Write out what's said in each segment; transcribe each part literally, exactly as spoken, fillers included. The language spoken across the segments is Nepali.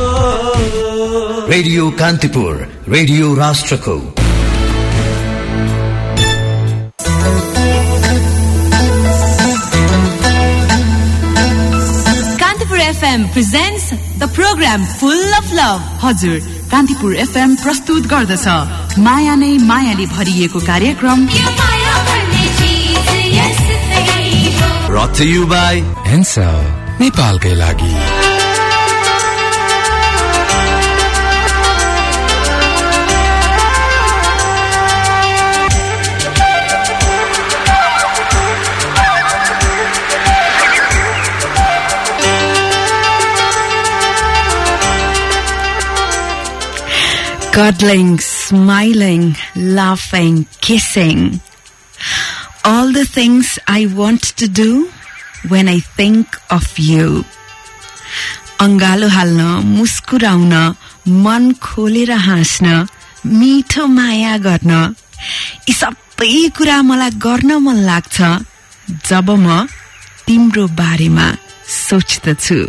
रेडियो कान्तिपुर रेडियो राष्ट्रको Kantipur F M presents the program Full of Love. हजुर कान्तिपुर F M प्रस्तुत गर्दछ माया नै मायाले भरिएको कार्यक्रम Brought to you by Ensel नेपालकै लागि Cuddling, smiling, laughing, kissing. All the things I want to do when I think of you. अंगालो हाल्न, मुस्कुराउन, मन खोलेर हाँस्न, मिठो माया गर्न, यी सबै कुरा मलाई गर्न मन लाग्छ जब म तिम्रो बारेमा सोच्दछु.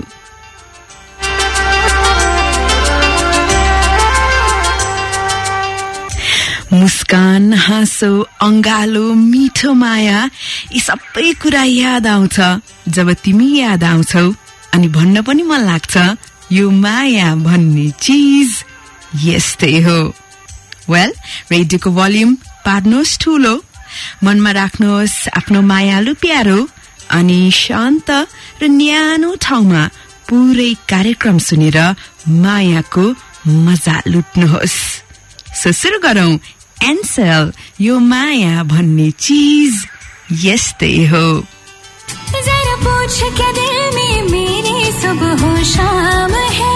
मुस्कान, हाँसो, अंगालो, मिठो माया यी सबै कुरा याद आउँछ जब तिमी याद आउँछौ अनि भन्न पनि मन लाग्छ यो माया भन्ने चीज यस्तै हो. वेल, रेडियोको भोल्युम पार्नुहोस् ठूलो, मनमा राख्नुहोस् आफ्नो मायालु प्यारो अनि शान्त र न्यानो ठाउँमा पुरै कार्यक्रम सुनेर मायाको मजा लुट्नुहोस्. सो सुरु गरौं. Ensel, यो माया भन्ने चीज यस्तै हो. जरा पूछ क्या दिल में मेरे सुबह हो शाम है.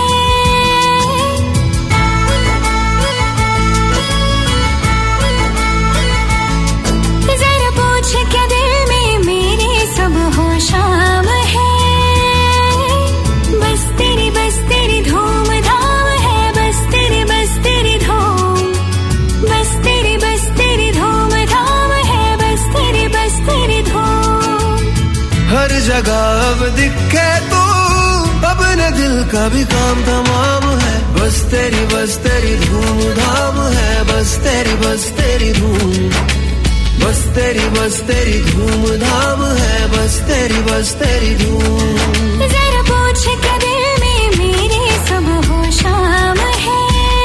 जरा पूछ क्या दिल में मेरे सुबह हो शाम है. बस तेरी बस तेरी धूम धाम है. बस तेरी बस तेरी धूम. बस तेरी बस तेरी धूम धाम है. बस तेरी बस तेरी धूम. हर जगह अब दिखे तू, अब न दिल का भी काम तमाम है. बस तेरी बस तेरी धूम धाम है. बस तेरी बस तेरी धूम. बस तेरी बस तेरी धूम धाम है. बस तेरी बस तेरी धूम. जरा पूछ क्या दिल में मेरे सुबह हो शाम है.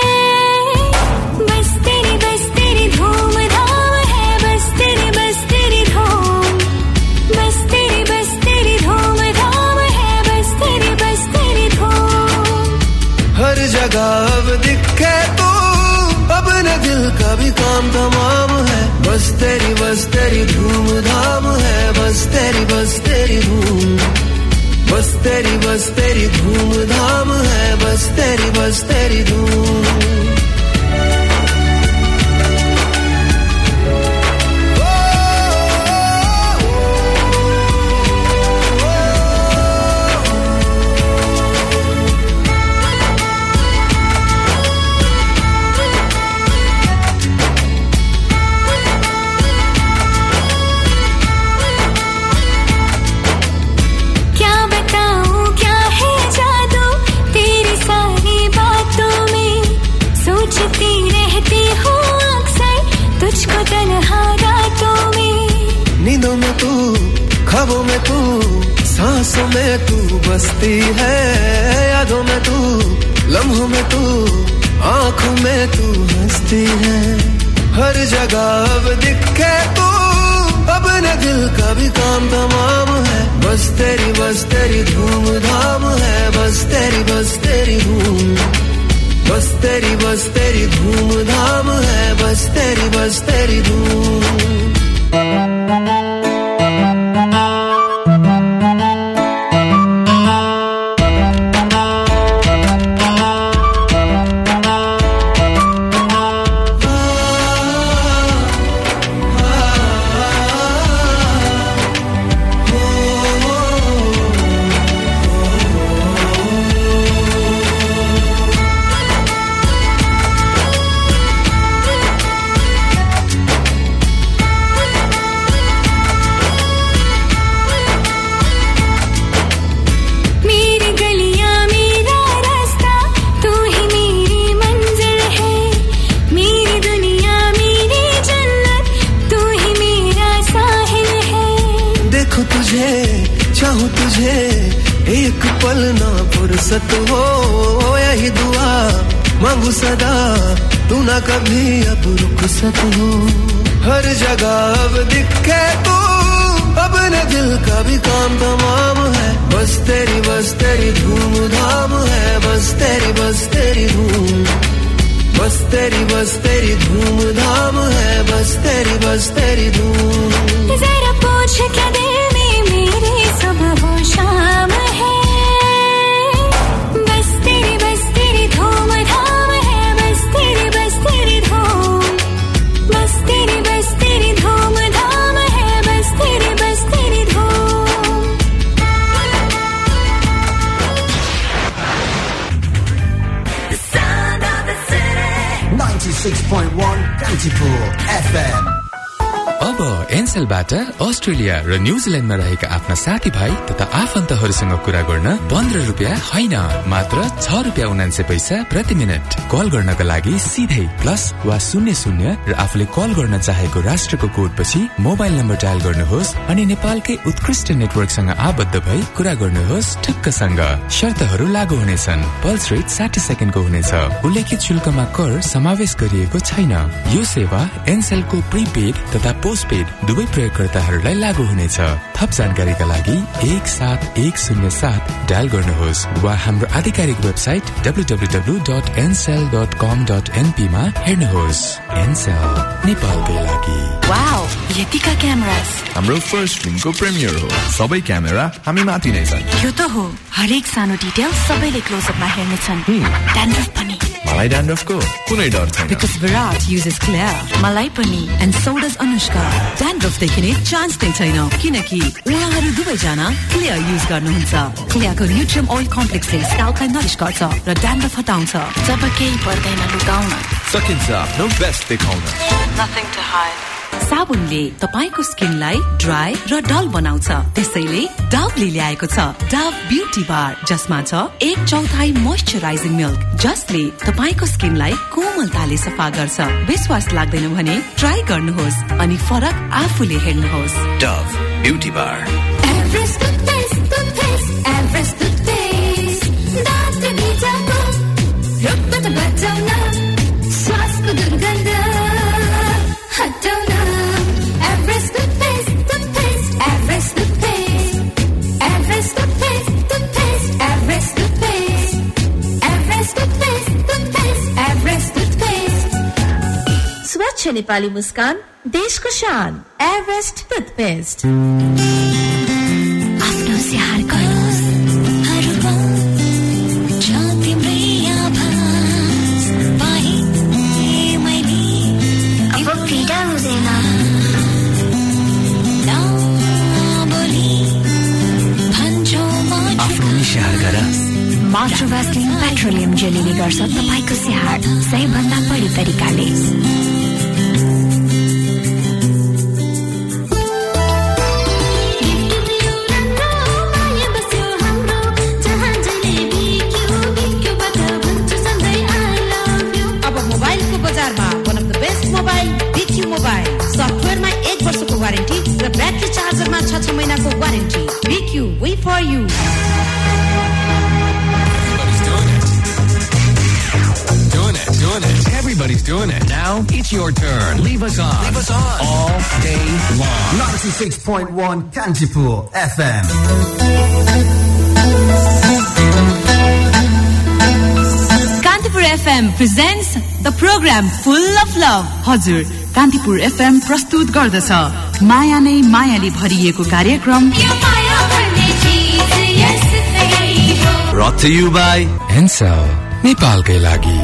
बस तेरी बस तेरी धूम धाम है. बस तेरी बस तेरी धूम. बस तेरी बस तेरी धूम धाम है. बस तेरी बस तेरी धूम. हर जगह अब दिखे तू, अब न दिल का भी काम तमाम है. बस तेरी बस तेरी धूम धाम है. बस तेरी बस तेरी धूम. बस तेरी बस तेरी धूम धाम है. बस तेरी बस तेरी धूम. नींदों में तू, ख्वाबों में तू, सांसों में तू बसती है. यादों में तू, लम्हों में तू, आँखों में तू हंसती है. हर जगह अब दिखे तू, अब न दिल का भी काम तमाम है. बस तेरी बस तेरी धूम धाम है. बस तेरी बस तेरी धूम. बस तेरी बस तेरी धूम धाम है. बस तेरी बस तेरी धूम. फुर्सत हो यही दुआ मांगू सदा तू ना कभी अब रुखसत हो हर जगह अब दिखे तू अपने दिल का भी काम तमाम है बस तेरी बस तेरी धूम धाम है बस तेरी बस तेरी धूम बस तेरी बस तेरी धूम धाम है बस तेरी बस तेरी धूम जरा पूछ क्या दिल में मेरे सुबह हो शाम है बस तेरी बस तेरी धूम धाम है बस तेरी बस तेरी धूम बस तेरी बस तेरी धूम धाम है बस तेरी बस तेरी धूम Sound of the city ninety-six point one Kantipur F M अब एनसेलबाट अस्ट्रेलिया र न्यूजील्याण्डमा रहेका आफ्ना साथीभाइ तथा आफन्तहरूसँग कुरा गर्न पन्ध्र रुपियाँ होइन मात्र छ रुपियाँ उनान्सय पैसा प्रति मिनट कल गर्नका लागि सिधै प्लस वा शून्य शून्य र आफूले कल गर्न चाहेको राष्ट्रको कोड पछि मोबाइल नम्बर डायल गर्नुहोस् अनि नेपालकै उत्कृष्ट नेटवर्कसँग आबद्ध भई कुरा गर्नुहोस् ठुक्कसँग शर्तहरू लागू हुनेछन् पल्स रेट साठी सेकेन्डको हुनेछ उल्लेखित शुल्कमा कर समावेश गरिएको छैन यो सेवा एनसेलको प्रिपेड तथा पोस्टपेड दुवै प्रयोगकर्ताहरूलाई लागू हुनेछ थप जानकारीका लागि एक सात एक शून्य सात डायल गर्नुहोस् वा हाम्रो आधिकारिक website W W W dot Ncell dot com dot NP मा हेर्नुहोस् एनसेल नेपालकै लागि वाउ यतिका क्यामेरास हाम्रो फर्स्ट फिल्मको प्रिमियर हो सबै क्यामेरा हामी माथि नै छन् यो त हो हरेक सानो डिटेल सबैले क्लोजअपमा हेर्नेछन् ड्यान्ड्रफ पनि मलाई ड्यान्ड्रफको कुनै डर छैन because Virat uses Clear मलाई पनि and so does Anushka dandruff देखिने चान्स नै छैन किनकि उहाँहरू दुवैजना Clear युज गर्नुहुन्छ Clearको न्युट्रियम ओइल कम्प्लेक्सले स्काल्पलाई नरिश गर्छ र ड्यान्ड्रफ हटाउँछ जब केही पर्दैन लुकाउन सकिन्छ नो बेस्ट देखाउन nothing to hide साबुनले तपाईको स्किनलाई ड्राई र डल बनाउँछ त्यसैले डवले ल्याएको छ डव ब्युटी बार जसमा छ एक चौथाई मोइस्चराइजिङ मिल्क जसले तपाईको स्किनलाई कोमलताले सफा गर्छ विश्वास लाग्दैन भने ट्राई गर्नुहोस् अनि फरक आफूले हेर्नुहोस् Dove Beauty Bar Everest toothpaste, toothpaste, Everest toothpaste. दांत नीचाको, रुकत बचाउन, श्वासको दुर्गन्ध हटाउन. Everest toothpaste, toothpaste, Everest toothpaste. Everest toothpaste, toothpaste, Everest toothpaste. Everest toothpaste, toothpaste, Everest toothpaste. स्वच्छ नेपाली मुस्कान देशको शान एभरेस्ट टुथपेस्ट आफ्नो स्याहार गर्नुहोस् हरुवा जो तिम्रै आभास पाए मैले अब पीडा हुँदैन नबोली भन्छौ म आफ्नो स्याहार गर मार्ट्रोभ्यासलिन पेट्रोलियम जेलीले गर्छ तपाईको स्याहार सही भन्दा बढी तरिकाले सफ्टवेयरमा एक वर्षको वारेन्टी र ब्याट्री चार्जरमा छ छ महिनाको वारेन्टी बिक्यू way for you Doing it. Everybody's doing it. Now it's your turn. Leave us on. Leave us on. All day long. ninety-six point one Kantipur F M Kantipur F M presents the program Full of Love. हजुर कान्तिपुर एफएम प्रस्तुत गर्दछ माया नै मायाले भरिएको कार्यक्रम Brought to you by Ncell नेपालकै लागि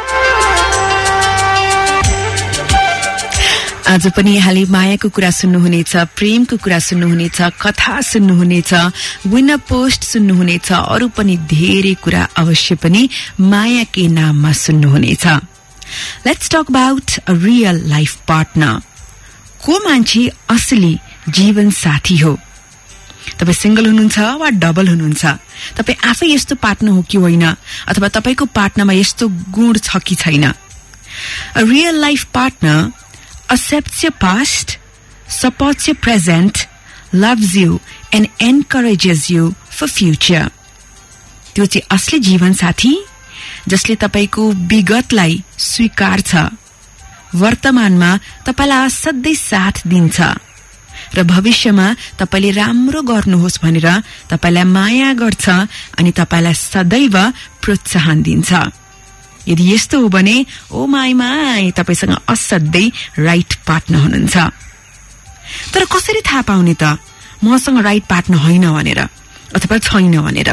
आज पनि यहाँले मायाको कुरा सुन्नुहुनेछ प्रेमको कुरा सुन्नुहुनेछ कथा सुन्नुहुनेछ विनर पोस्ट सुन्नुहुनेछ अरू पनि धेरै कुरा अवश्य पनि मायाकै नाममा सुन्नुहुनेछ let's talk about a real life partner को मान्छे असली जीवन साथी हो तपाई सिंगल हुनुहुन्छ वा डबल हुनुहुन्छ तपाई आफै यस्तो पार्टनर हो कि होइन अथवा तपाईको पार्टनरमा यस्तो गुण छ कि छैन a real life partner accepts your past, supports your present, loves you and encourages you for future. त्यो चाहिँ असली जीवन साथी जसले तपाईको विगतलाई स्वीकार्छ, वर्तमानमा तपाईलाई असाध्यै साथ दिन्छ र भविष्यमा तपाईले राम्रो गर्नुहोस् भनेर तपाईलाई माया गर्छ अनि तपाईलाई सदैव प्रोत्साहन दिन्छ। यदि यस्तो हो भने ओ माई माई तपाईसँग असाध्यै राइट पार्टनर हुनुहुन्छ। तर कसरी थाहा पाउने त मसँग राइट पार्टनर होइन भनेर अथवा छैन भनेर?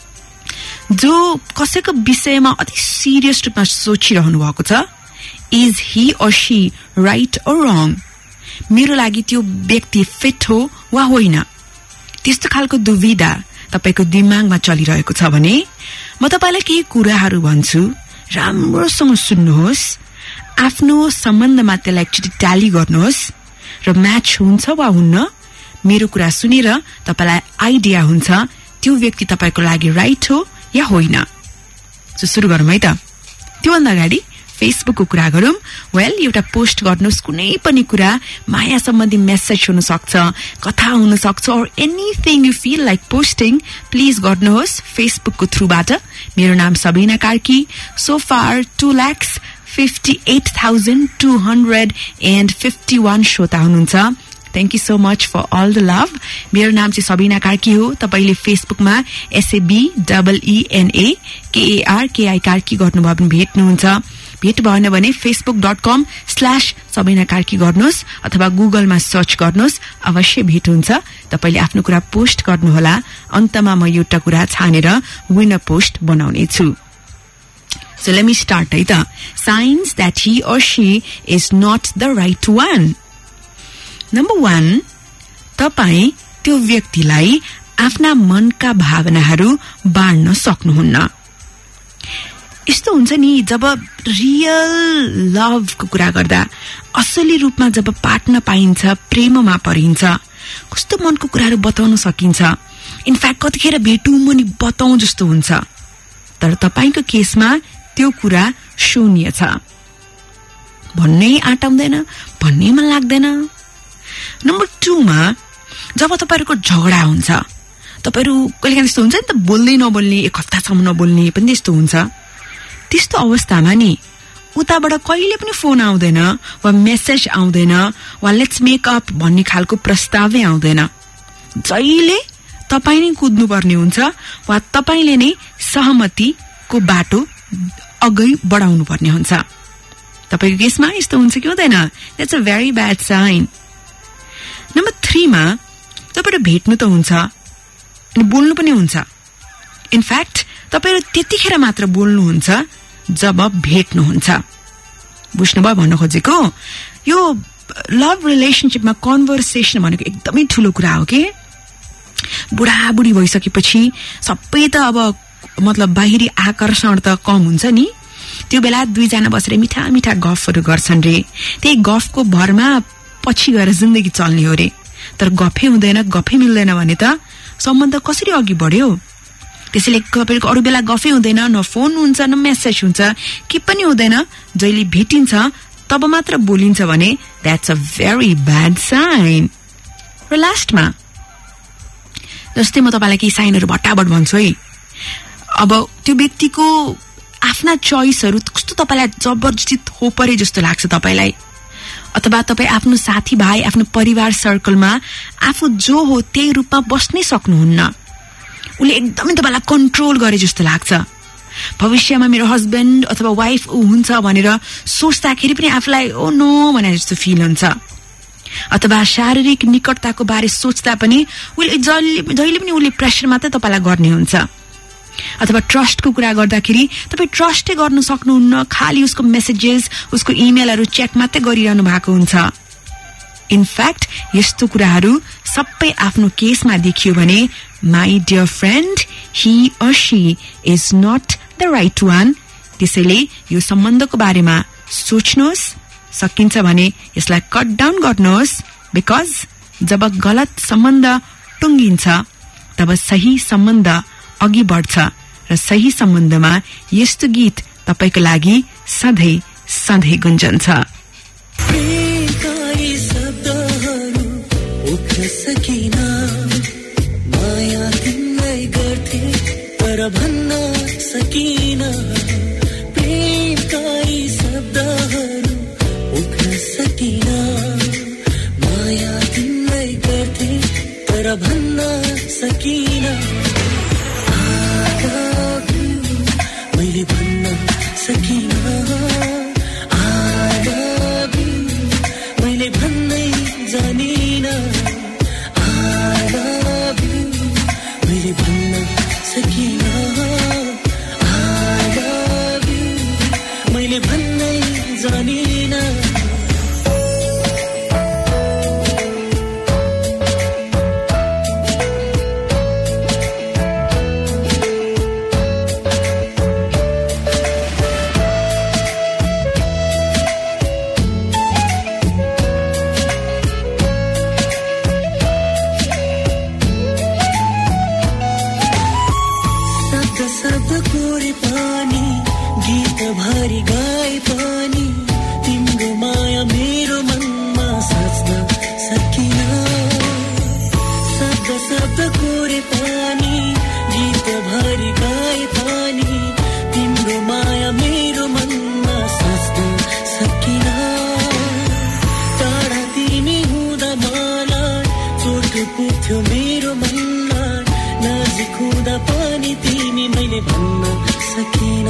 जो कसैको विषयमा अति सिरियस रूपमा सोचिरहनु भएको छ, is he or she write और रङ? मेरो लागि त्यो व्यक्ति फिट हो वा होइन? त्यस्तो खालको दुविधा तपाईको दिमागमा चलिरहेको छ भने म तपाईलाई केही कुराहरू भन्छु, राम्रोसँग सुन्नुहोस्, आफ्नो सम्बन्धमा त्यसलाई एकचोटि ट्याली गर्नुहोस् र म्याच हुन्छ वा हुन्न मेरो कुरा सुनेर तपाईलाई आइडिया हुन्छ त्यो व्यक्ति तपाईको लागि राइट हो या होइन। सो सुरु गरौँ है त। त्योभन्दा अगाडि फेसबुकको कुरा गरौँ। वेल, एउटा पोस्ट गर्नुहोस्, कुनै पनि कुरा, माया सम्बन्धी मेसेज हुन सक्छ, कथा हुन सक्छ, or anything you feel like posting, please गर्नुहोस् फेसबुकको थ्रुबाट। मेरो नाम Sabina Karki. So far two lakhs fifty eight thousand two hundred and fifty one श्रोता हुनुहुन्छ। Thank you so much for all the love. मेरो नाम चाहिँ सबिना कार्की हो। तपाईले फेसबुकमा SAB double ENA KAR KI Karki गर्नुभयो भने भेट्नुहुन्छ। भेट भएन भने Facebook dot com slash Sabina Karki गर्नुहोस् अथवा गुगलमा सर्च गर्नुहोस्, अवश्य भेट हुन्छ। तपाईले आफ्नो कुरा पोस्ट गर्नुहोला, अन्तमा म एउटा कुरा छानेर विनर पोस्ट बनाउने छु। So let me start है त। Signs that he or she is not the right one. Number one, तपाई त्यो व्यक्तिलाई आफ्ना मनका भावनाहरू बाँड्न सक्नुहुन्न। यस्तो हुन्छ नि, जब रियल लभको कुरा गर्दा, असली रूपमा जब पार्टनर पाइन्छ, प्रेममा परिन्छ, कस्तो मनको कुराहरू बताउन सकिन्छ। इनफ्याक्ट कतिखेर भेटौँ पनि बताउँ जस्तो हुन्छ। तर तपाईको केसमा त्यो कुरा शून्य छ, भन्नै आँटाउँदैन, भन्नै मन लाग्दैन। नम्बर टूमा, जब तपाईहरुको झगडा हुन्छ, तपाईहरु कहिलेकाहीँ त्यस्तो हुन्छ नि त, बोल्दै नबोल्ने, एक हप्तासम्म नबोल्ने पनि त्यस्तो हुन्छ। त्यस्तो अवस्थामा नि उताबाट कहिले पनि फोन आउँदैन वा मेसेज आउँदैन वा लेट्स मेक अप भन्ने खालको प्रस्तावै आउँदैन। जहिले तपाई नै कुद्नु पर्ने हुन्छ वा तपाईले नै सहमतिको बाटो अघि बढाउनु पर्ने हुन्छ। तपाईको केसमा यस्तो हुन्छ कि हुँदैन? That's a very bad sign. Number थ्रीमा, तपाईहरु भेट्नु त हुन्छ अनि बोल्नु पनि हुन्छ। इनफ्याक्ट तपाईहरु त्यतिखेर मात्र बोल्नुहुन्छ जब भेट्नुहुन्छ। बुझ्नुभयो भन्न खोजेको? यो लभ रिलेशनशिपमा कन्भर्सेसन भनेको एकदमै ठूलो कुरा हो के। बुढाबुढी भइसकेपछि सबै त अब मतलब बाहिरी आकर्षण त कम हुन्छ नि। त्यो बेला दुईजना बसेर मिठा मिठा गफहरू गर्छन् रे। त्यही गफको भरमा पछि गएर जिन्दगी चल्ने हो रे। तर गफै हुँदैन, गफै मिल्दैन भने त सम्बन्ध कसरी अघि बढ्यो? त्यसैले तपाईको अरू बेला गफै हुँदैन, न फोन हुन्छ न मेसेज हुन्छ, के पनि हुँदैन। जहिले भेटिन्छ तब मात्र बोलिन्छ भने that's a very bad sign. र लास्टमा, जस्तै म तपाईलाई केही साइनहरू भट्टाभट भन्छु है। अब त्यो व्यक्तिको आफ्ना चोइसहरू कस्तो तपाईलाई जबरजस्ती थोपरे जस्तो लाग्छ तपाईलाई, अथवा तपाई आफ्नो साथीभाइ, आफ्नो परिवार सर्कलमा आफू जो हो त्यही रूपमा बस्नै सक्नुहुन्न। उले एकदमै तपाईलाई कन्ट्रोल गरे जस्तो लाग्छ। भविष्यमा मेरो हस्बेन्ड अथवा वाइफ ऊ हुन्छ भनेर सोच्दाखेरि पनि आफूलाई ओ नो भने जस्तो फिल हुन्छ। अथवा शारीरिक निकटताको बारे सोच्दा पनि उले जहिले जहिले पनि उले प्रेसर मात्रै तपाईलाई गर्ने हुन्छ। अथवा ट्रस्टको कुरा गर्दाखेरि तपाई ट्रस्टै गर्न सक्नुहुन्न, खाली उसको मेसेजेस, उसको इमेलहरू चेक मात्रै गरिरहनु भएको हुन्छ। इनफ्याक्ट यस्तो कुराहरू सबै आफ्नो केसमा देखियो भने my dear friend, he or she is not the right one. त्यसैले यो सम्बन्धको बारेमा सोच्नुहोस्, सकिन्छ भने यसलाई कट डाउन गर्नुहोस्। बिकज जब गलत सम्बन्ध टुङ्गिन्छ तब सही सम्बन्ध अघि बढ्छ र सही सम्बन्धमा यस्तो गीत तपाईको लागि सधैँ सधैँ गुन्जन्छ। माया तिमीलाई गर्थे तर भन्न सकिन प्रेमका यी शब्दहरू उख्न सकिन माया तिमीलाई गर्थे तर भन्न सकिन मैले भन्न सकिन I love you मैले भन्नै जानिन I love you मैले भन्न सकिन I love you मैले भन्नै जानिन भरि गाई पनि तिम्रो माया मेरो मनमा साच्न सकिन शब्द शब्द कोरे पनि गीत भरि गाई पनि तिम्रो माया मेरो मनमा साच्न सकिन टाढा तिमी हुँदा मलाई चोट पुग्थ्यो मेरो मनलाई नजिक हुँदा पनि तिमी मैले भन्न सकिन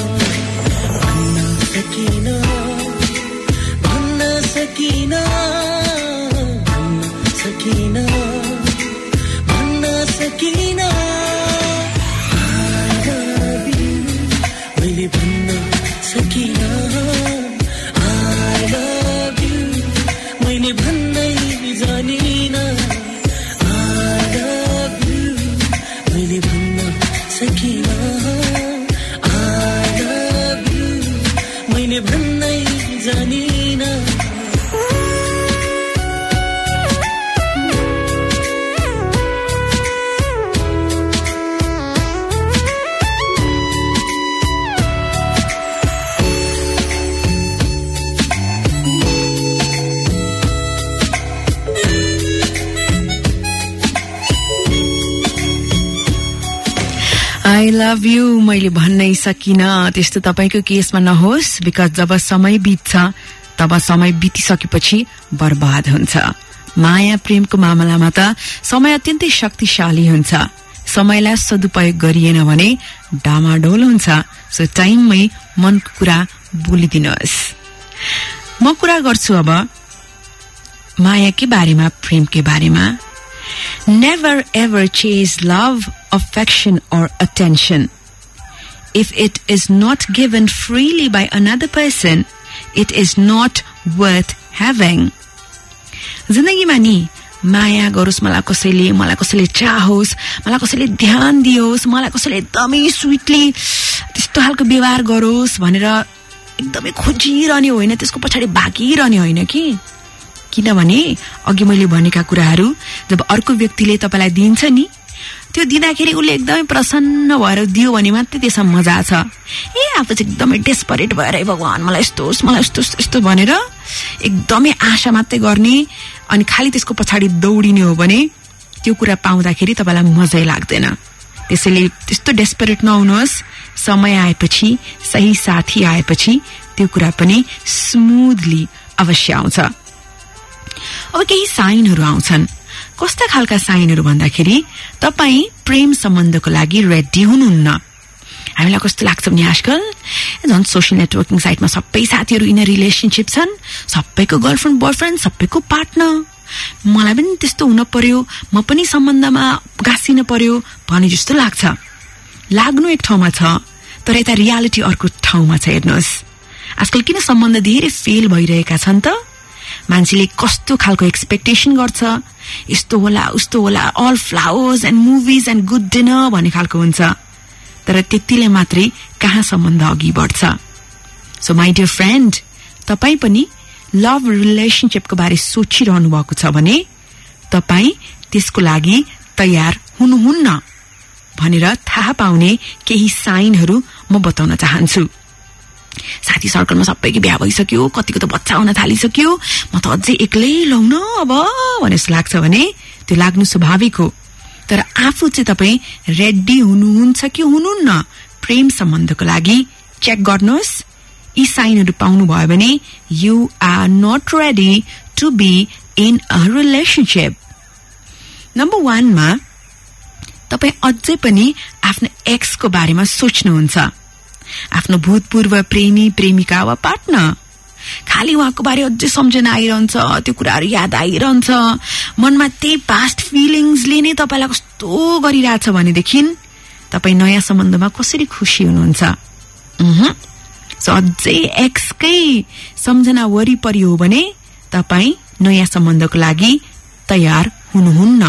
सकिन भन्न सकिन भन्न सकिन भन्न सकिन I love you मैले भन्न सकिन I love you मैले भन्नै जानिन I love you मैले भन्न सकिन मैले भन्नै जानिन I love you मैले भन्नै सकिन त्यस्तो तपाईको केसमा नहोस् बिकज जब समय बित्छ तब समय बितिसकेपछि बर्बाद हुन्छ माया प्रेमको मामलामा त समय अत्यन्तै शक्तिशाली हुन्छ समयलाई सदुपयोग गरिएन भने डामाडोल हुन्छ सो टाइममै मनको कुरा बोलिदिनुहोस् म कुरा गर्छु अब मायाकै बारेमा प्रेमकै बारेमा Never ever chase love, affection or attention. If it is not given freely by another person, it is not worth having. जिन्दगीमा नि माया गरोस् मलाई कसैले मलाई कसैले चाहोस् मलाई कसैले ध्यान दियोस् मलाई कसैले एकदमै स्वीटली त्यस्तो खालको व्यवहार गरोस् भनेर एकदमै खोजिरहने होइन त्यसको पछाडी भागिरहने होइन कि किनभने अघि मैले भनेका कुराहरू जब अर्को व्यक्तिले तपाईलाई दिन्छ नि त्यो दिँदाखेरि उले एकदमै प्रसन्न भएर दियो भने मात्रै त्यसमा मजा छ ए आफू चाहिँ एकदमै डेस्परेट भएर भगवान मलाई यस्तो होस् मलाई यस्तो यस्तो भनेर एकदमै आशा मात्रै गर्ने अनि खाली त्यसको पछाडी दौडिने हो भने त्यो कुरा पाउँदाखेरि तपाईलाई मजै लाग्दैन त्यसैले त्यस्तो डेस्परेट नहुनुहोस् समय आएपछि सही साथी आएपछि त्यो कुरा पनि स्मुथली अवश्य आउँछ अब केही साइनहरू आउँछन् कस्ता खालका साइनहरू भन्दाखेरि तपाई प्रेम सम्बन्धको लागि रेडी हुनुहुन्न हामीलाई कस्तो लाग्छ भने आजकल झन् सोशल नेटवर्किङ साइटमा सबै साथीहरू इन रिलेसनशिप छन् सबैको गर्लफ्रेन्ड बोयफ्रेन्ड सबैको पार्टनर मलाई पनि त्यस्तो हुन पर्यो म पनि सम्बन्धमा गाँसिन पर्यो भने जस्तो लाग्छ लाग्नु एक ठाउँमा छ तर यता रियालिटी अर्को ठाउँमा छ हेर्नुहोस् आजकल किन सम्बन्ध धेरै फेल भइरहेका छन् त मान्छेले कस्तो खालको एक्सपेक्टेसन गर्छ यस्तो होला उस्तो होला all flowers and movies and good dinner भन्ने खालको हुन्छ तर त्यतिले मात्रै कहाँ सम्बन्ध अघि बढ्छ सो माई डियर फ्रेन्ड तपाई पनि लभ रिलेशनशिपको बारे सोचिरहनु भएको छ भने तपाई त्यसको लागि तयार हुनुहुन्न भनेर थाहा पाउने केही साइनहरू म बताउन चाहन्छु साथी सर्कलमा सबैको बिहा भइसक्यो कतिको त बच्चा हुन थालिसक्यो म त अझै एक्लै लौन अब भने जस्तो लाग्छ भने त्यो लाग्नु स्वाभाविक हो तर आफू चाहिँ तपाई रेडी हुनुहुन्छ कि हुनुहुन्न प्रेम सम्बन्धको लागि चेक गर्नुहोस्। यी साइनहरू पाउनु भयो भने you are not ready to be in a relationship. Number वानमा तपाई अझै पनि आफ्नो एक्सको बारेमा सोच्नुहुन्छ, आफ्नो भूतपूर्व प्रेमी प्रेमिका वा पार्टनर। खाली उहाँको बारे अझै सम्झना आइरहन्छ, त्यो कुराहरू याद आइरहन्छ, मनमा त्यही पास्ट फिलिङ्सले नै तपाईलाई कस्तो गरिरहेछ भनेदेखि तपाई नयाँ सम्बन्धमा कसरी खुसी हुनुहुन्छ? सो अझै एक्सकै सम्झना वरिपरि हो भने तपाई नयाँ सम्बन्धको लागि तयार हुनुहुन्न।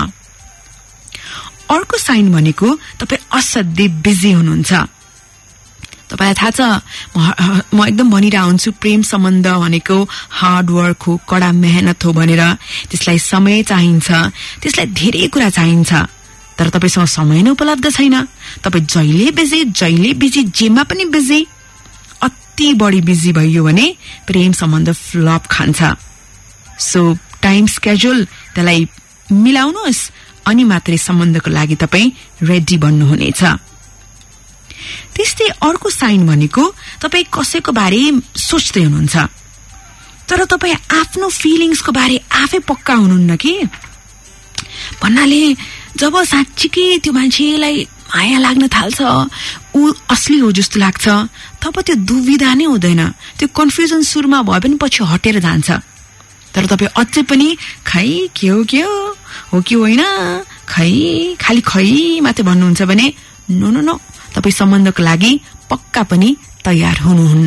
अर्को साइन भनेको तपाई असाध्यै बिजी हुनुहुन्छ। तपाईलाई थाहा छ म एकदम भनिरह हुन्छु प्रेम सम्बन्ध भनेको हार्ड वर्क हो, कडा मेहनत हो भनेर। त्यसलाई समय चाहिन्छ, त्यसलाई धेरै कुरा चाहिन्छ, तर तपाईसँग समय नै उपलब्ध छैन। तपाई जहिले बिजी जहिले बिजी जेमा पनि बिजी, अति बढी बिजी भइयो भने प्रेम सम्बन्ध फ्लप खान्छ। सो टाइम स्केड्युल त्यसलाई मिलाउनुहोस् अनि मात्रै सम्बन्धको लागि तपाई रेडी बन्नुहुनेछ। त्यस्तै अर्को साइन भनेको तपाई कसैको बारे सोच्दै हुनुहुन्छ, तर तपाई आफ्नो फिलिङ्सको बारे आफै पक्का हुनुहुन्न कि। भन्नाले जब साँच्चीकै त्यो मान्छेलाई माया लाग्न थाल्छ, ऊ असली हो जस्तो लाग्छ, तब त्यो दुविधा नै हुँदैन। त्यो कन्फ्युजन सुरुमा भए पनि पछि हटेर जान्छ। तर तपाई अझै पनि खै के हो के हो हो कि होइन, खै खाली खै मात्रै भन्नुहुन्छ भने नो नो नो, तपाई सम्बन्धको लागि पक्का पनि तयार हुनुहुन्न।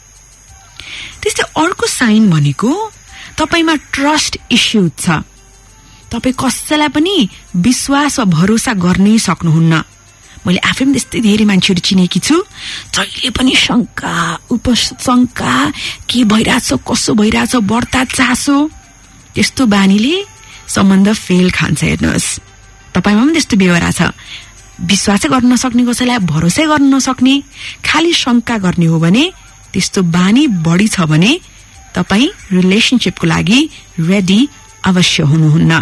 त्यस्तै अर्को साइन भनेको तपाईमा ट्रस्ट इस्यु छ। तपाई कसैलाई पनि विश्वास वा भरोसा गर्नै सक्नुहुन्न। मैले आफै पनि त्यस्तै धेरै मान्छेहरू चिनेकी छु, जहिले पनि शंका उपशंका, के भइरहेछ कसो भइरहेछ बढ्ता चासो, त्यस्तो बानीले सम्बन्ध फेल खान्छ। हेर्नुहोस् तपाईमा पनि त्यस्तो बेहोरा छ। विश्वासै गर्न नसक्ने, कसैलाई भरोसै गर्न नसक्ने, खाली शंका गर्ने हो भने, त्यस्तो बानी बढी छ भने तपाई रिलेशनशिपको लागि रेडी अवश्य हुनुहुन्न।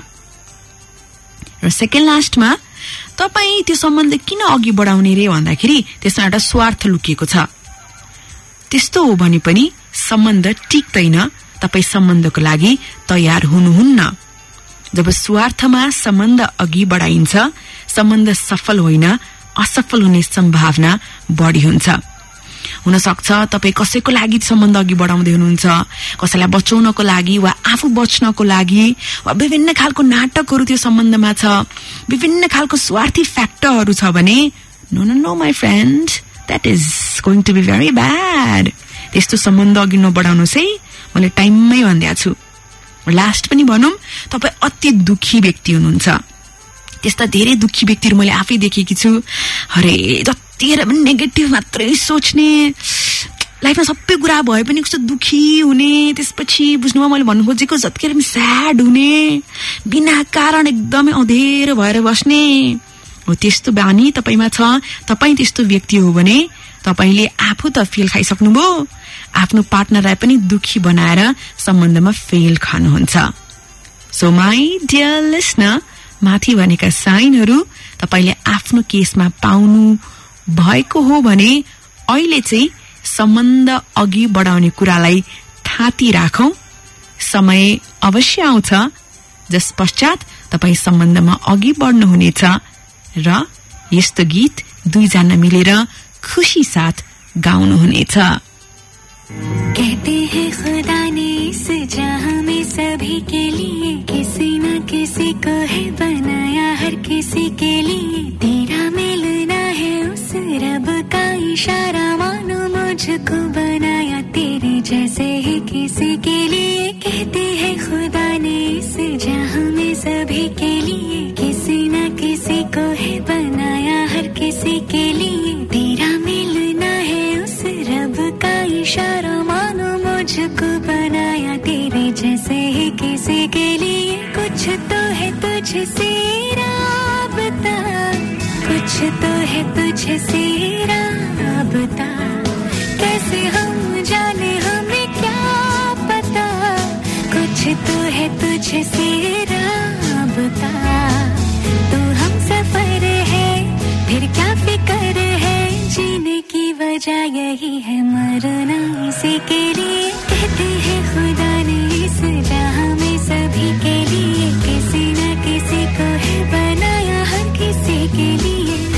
र सेकेन्ड लास्टमा तपाई त्यो सम्बन्ध किन अघि बढाउने रे भन्दाखेरि त्यसमा एउटा स्वार्थ लुकिएको छ। त्यस्तो हो भने पनि सम्बन्ध टिक्दैन, तपाई सम्बन्धको लागि तयार हुनुहुन्न। जब स्वार्थमा सम्बन्ध अघि बढाइन्छ सम्बन्ध सफल होइन असफल हुने सम्भावना बढी हुन्छ। हुन सक्छ तपाई कसैको लागि सम्बन्ध अघि बढाउँदै हुनुहुन्छ, कसैलाई बचाउनको लागि वा आफू बच्नको लागि, वा विभिन्न खालको नाटकहरू त्यो सम्बन्धमा छ, विभिन्न खालको स्वार्थी फ्याक्टरहरू छ भने no no no my friend, that is going to be very bad. त्यस्तो सम्बन्ध अघि नबढाउनुहोस् है, मैले टाइममै भनिदिएको छु। लास्ट पनि भनौं, तपाई अति दुखी व्यक्ति हुनुहुन्छ। त्यस्ता धेरै दुखी व्यक्तिहरू मैले आफै देखेकी छु। अरे जतिखेर पनि नेगेटिभ मात्रै सोच्ने, लाइफमा सबै कुरा भए पनि कस्तो दुखी हुने, त्यसपछि बुझ्नुमा मैले भन्नु खोजेको जतिखेर पनि स्याड हुने, बिना कारण एकदमै अँधेरो भएर बस्ने हो, त्यस्तो बानी तपाईमा छ। तपाई त्यस्तो व्यक्ति हो भने तपाईले आफू त फेल खाइसक्नुभयो, आफ्नो पार्टनरलाई पनि दुखी बनाएर सम्बन्धमा फेल खानुहुन्छ। सो माई डियर लिसनर, माथि भनेका साइनहरू तपाईले आफ्नो केसमा पाउनु भएको हो भने अहिले चाहिँ सम्बन्ध अघि बढाउने कुरालाई थाती राखौं। समय अवश्य आउँछ जस पश्चात तपाई सम्बन्धमा अघि बढ्नुहुनेछ र यस्तो गीत दुईजना मिलेर खुशी साथ गाउनुहुनेछ। कहते हैं खुदा ने इस जहां में सभी के लिए किसी न किसी को है बनाया, हर किसी के लिए तेरा मिलना है उस रब का इशारा, मानो मुझको बनाया तेरे जैसे ही किसी के लिए। कहते हैं खुदा ने इस जहां में सभी के लिए किसी न किसी को है बनाया, हर किसी के लिए तेरा मिलना है उस रब का इशारा, मानो मुझको बनाया तेरे जैसे ही किसी के लिए। कुछ तो है तुझसे राबता, कुछ तो है तुझसे राबता, कैसे हम जाने हमें क्या पता, कुछ तो है तुझसे राबता। तो हम सफर है फिर क्या फिकर है जीने वजह यही है मरना इसी के लिए कहते हैं खुदा ने इस जहां में सभी के लिए किसी न किसी को है बनाया हर किसी के लिए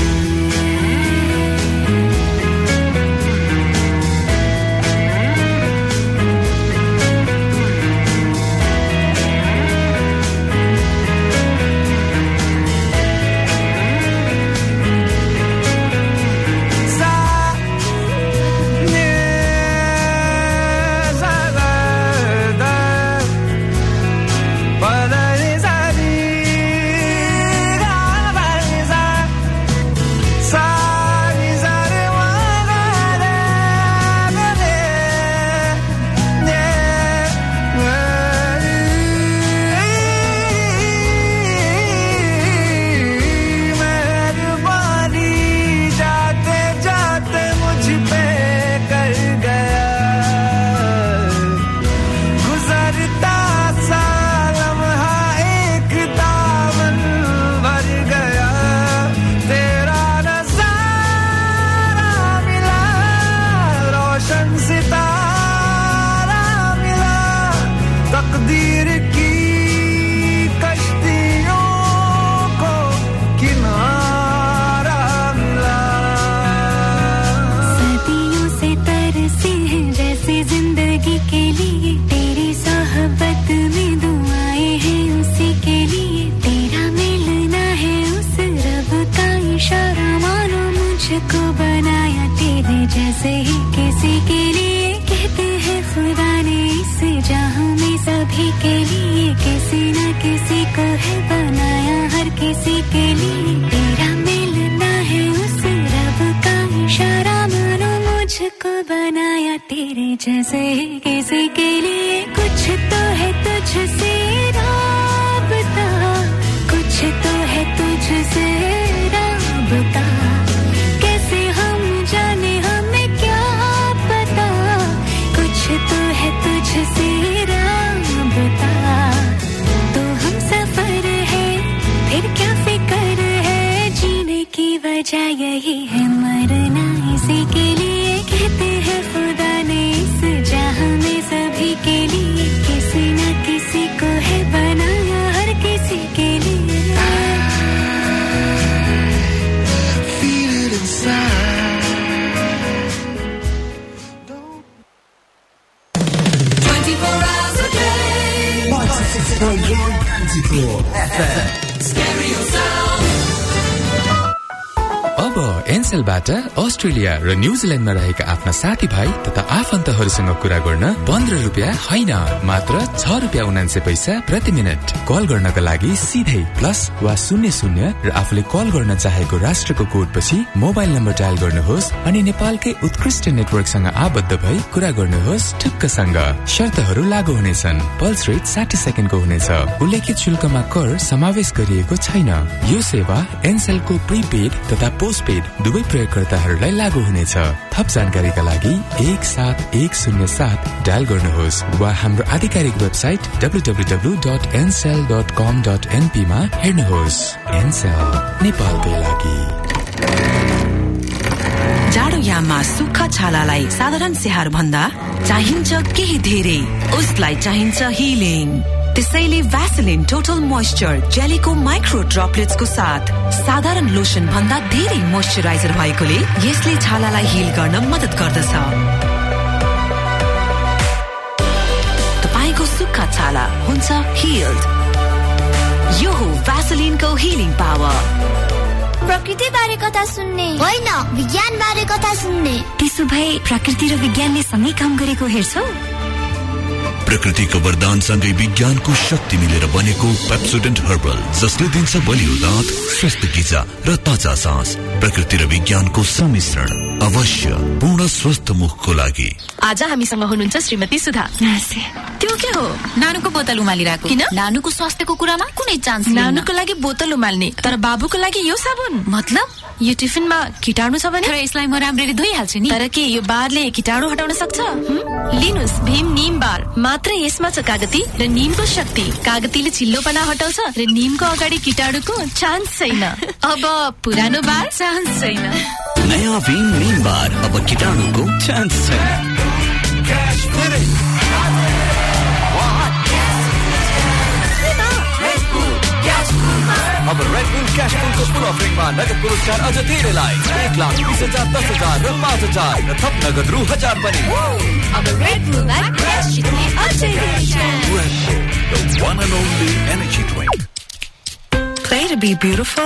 जैसे ही किसी के लिए कहते हैं खुदा ने इस जहां में सभी के लिए किसी न किसी को है बनाया हर किसी के लिए तेरा मिलना है उस रब का इशारा मानो मुझको बनाया तेरे जैसे ही किसी के लिए कुछ तो है तुझसे राबता कुछ तो है तुझसे राबता कैसे हम जाने तो है तुझसे राबता तो हम सफर है फिर क्या फिक्र है जीने की वजह यही है मरना इसी के लिए कहते हैं खुदा ने इस जहां में सभी के लिए किसी न किसी को है बनाया हर किसी के लिए Feel it inside ninety-six point one Cantipur F M Stereo Sound अब एनसेलबाट अस्ट्रेलिया र न्यूजील्यान्डमा रहेका आफ्ना साथीभाइ तथा आफन्तहरूसँग कुरा गर्न पन्ध्र रुपियाँ होइन मात्र छ रुपियाँ उनान्सय पैसा प्रति मिनट कल गर्नका लागि सिधै प्लस वा शून्य शून्य र आफूले कल गर्न चाहेको राष्ट्रको कोडपछि मोबाइल नम्बर डायल गर्नुहोस् अनि नेपालकै उत्कृष्ट नेटवर्कसँग आबद्ध भई कुरा गर्नुहोस् ठुक्कसँग शर्तहरू लागू हुनेछन् पल्स रेट साठी सेकेन्डको हुनेछ उल्लेखित शुल्कमा कर समावेश गरिएको छैन यो सेवा एनसेलको प्रिपेड तथा पोस्टपेड दुवै प्रयोगकर्ताहरूलाई लागू हुनेछ थप जानकारीका लागि एक सात एक शून्य सात डायल गर्नुहोस् वा हाम्रो आधिकारिक website W W W dot Ncell dot com dot NP मा हेर्नुहोस् एनसेल नेपालकै लागि जाडो याममा सुक्खा छालालाई साधारण स्याहार भन्दा चाहिन्छ केही धेरै उसलाई चाहिन्छ हिलिङ त्यसैले भ्यासलिन टोटल मोइस्चर जेलीको माइक्रो ड्रपलेट्सको साथ साधारण लोशन भन्दा धेरै मोइस्चराइजर भएकोले यसले छालालाई हिल गर्न मद्दत गर्दछ तपाईको सुक्खा छाला हुन्छ हिल्ड यो हो भ्यासलिनको हिलिङ पावर प्रकृति बारे कथा सुन्ने होइन विज्ञान बारे कथा सुन्ने त्यसो भए प्रकृति र विज्ञानले सँगै काम गरेको हेर्छौ प्रकृतिको वरदानसँगै विज्ञानको शक्ति मिलेर बनेको पेप्सोडेन्ट हर्बल जसले दिन्छ बलियो दाँत स्वस्थ गिजा र ताजा सास प्रकृति र विज्ञानको सम्मिश्रण अवश्य पूर्ण स्वस्थ मुखको लागि आज हामीसँग हुनुहुन्छ श्रीमती सुधा त्यो के हो नानुको बोतल उमालिरहेको किन नानुको स्वास्थ्यको कुरामा कुनै चान्स नानुको लागि बोतल उमाल्ने तर बाबुको लागि यो साबुन मतलब यो टिफिनमा कीटाणु छ भने यसलाई म राम्ररी धोइहाल्छु नि तर के यो बारले कीटाणु हटाउन सक्छ लिनुस भीम नीम बार मात्र यसमा छ कागती र नीमको शक्ति कागतीले चिल्लोपना हटाउँछ र नीमको अगाडि कीटाणुको चान्स छैन अब पुरानो बार चान्स छैन नयाँ भीम नीम बार अब कीटाणुको चान्स छैन। अब रेड बुल क्याश पुलको पुल अफरिङमा नगद पुरस्कार अझ धेरैलाई एक लाख बिस हजार दस हजार र पाँच हजार र थप नगद रु हजार पनि। अब रेड बुलमा क्याश जित्ने अझै धेरै chance. Red Bull, the one and only energy drink. Play to be beautiful?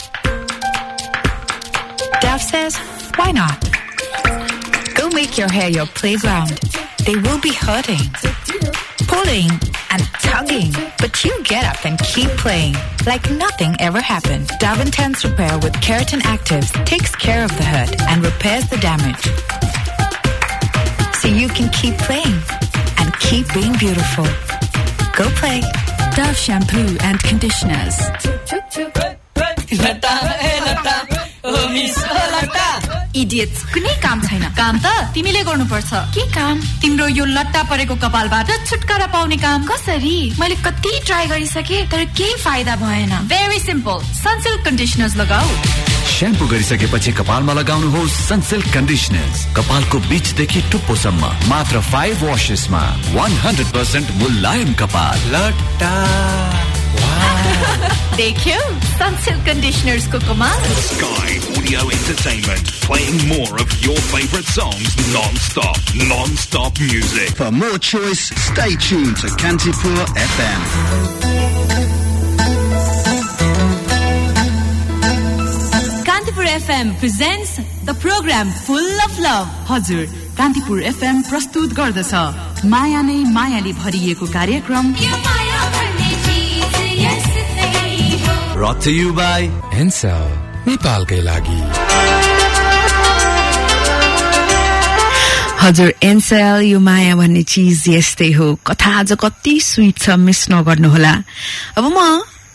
Dove says, why not? Go make your hair your playground. They will be hurting, pulling, and tugging, but you get up and keep playing like nothing ever happened. Dove Intense Repair with Keratin Actives takes care of the hurt and repairs the damage, so you can keep playing and keep being beautiful. Go play. Dove shampoo and conditioners. Idiots, कुनै काम छैन। काम त तिमीले गर्नुपर्छ। के काम? तिम्रो यो लट्टा परेको कपालबाट छुटकारा पाउने काम। कसरी? मैले कति ट्राई गरिसके तर केही फाइदा भएन। भेरी सिम्पल, सनसिल्क कन्डिसनर्स लगाऊ। स्याम्पू गरिसकेपछि कपालमा लगाउनुहोस् सनसिल्क कन्डिसनर्स। कपालको बीचदेखि टुप्पोसम्म मात्र फाइभ वासेसमा one hundred percent मुलायम कपाल। लट्टा देख्यौ सनसिल्क कन्डिसनर्स को कमाल। Sky Audio Entertainment, playing more of your favorite songs non-stop, non-stop music. For more choice, stay tuned to Kantipur F M. Kantipur F M presents the program Full of Love. हजुर, कान्तिपुर एफएम प्रस्तुत गर्दछ माया नै मायाले भरिएको कार्यक्रम Brought to you by Ncell, नेपालकै लागि। हजुर, एनसेल यो माया भन्ने चीज यस्तै हो। कथा आज कति स्वीट छ, मिस नगर्नुहोला। अब म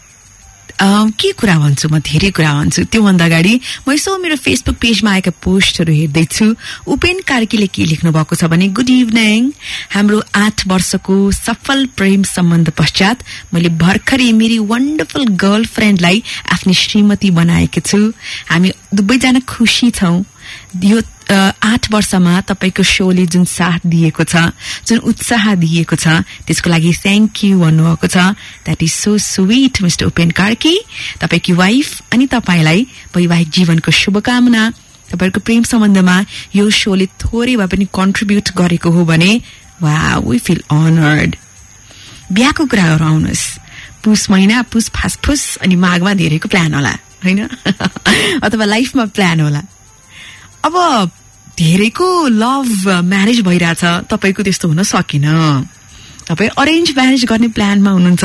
के कुरा भन्छु, म धेरै कुरा भन्छु। त्योभन्दा अगाडि म यसो मेरो फेसबुक पेजमा आएका पोस्टहरू हेर्दैछु। उपेन कार्कीले के लेख्नु भएको छ भने, गुड इभिनिङ, हाम्रो आठ वर्षको सफल प्रेम सम्बन्ध पश्चात मैले भर्खरै मेरी वन्डरफुल गर्लफ्रेन्डलाई आफ्नी श्रीमती बनाएकी छु। हामी दुवैजना खुसी छौं। यो आठ वर्षमा तपाईको शोले जुन साथ दिएको छ, जुन उत्साह दिएको छ, त्यसको लागि थ्याङ्क यू भन्नुभएको छ। That is so sweet mister Upen Karki. तपाईकी वाइफ अनि तपाईलाई वैवाहिक जीवनको शुभकामना। तपाईको प्रेम सम्बन्धमा यो शोले थोरै भए पनि कन्ट्रिब्युट गरेको हो भने वाउ, वी फिल अनर्ड। बिहाको कुरा गराउनुहोस्। पुस महिना, पुस फासफुस अनि माघमा धेरैको प्लान होला, हैन? अथवा लाइफमा प्लान होला। अब धेरैको लभ म्यारेज भइरहेछ, तपाईको त्यस्तो हुन सकेन। तपाईँ अरेन्ज म्यारेज गर्ने प्लानमा हुनुहुन्छ।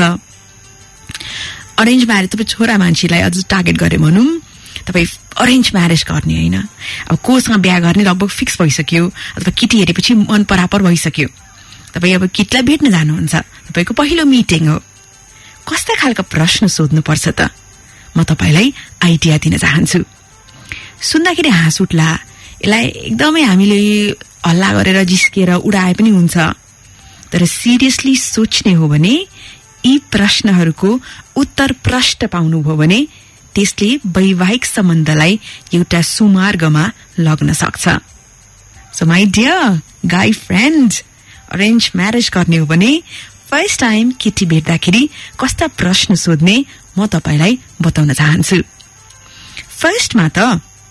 अरेन्ज म्यारेज तपाईँ छोरा मान्छेलाई अझ टार्गेट गरे भनौँ, तपाईँ अरेन्ज म्यारेज गर्ने होइन। अब कोसँग बिहा गर्ने लगभग फिक्स भइसक्यो, अथवा केटी हेरेपछि मन परापर भइसक्यो। तपाईँ अब केटीलाई भेट्न जानुहुन्छ, तपाईँको पहिलो मिटिङ हो। कस्ता खालका प्रश्न सोध्नुपर्छ त, म तपाईँलाई आइडिया दिन चाहन्छु। सुन्दाखेरि हाँस उठ्ला, यसलाई एकदमै हामीले हल्ला गरेर जिस्किएर उडाए पनि हुन्छ, तर सिरियसली सोच्ने हो भने यी प्रश्नहरूको उत्तर प्रष्ट पाउनुभयो भने त्यसले वैवाहिक सम्बन्धलाई एउटा सुमार्गमा लग्न सक्छ। So my dear guy friend, arrange marriage गर्ने हो भने फर्स्ट टाइम केटी भेट्दाखेरि कस्ता प्रश्न सोध्ने म तपाईलाई बताउन चाहन्छु। फर्स्टमा त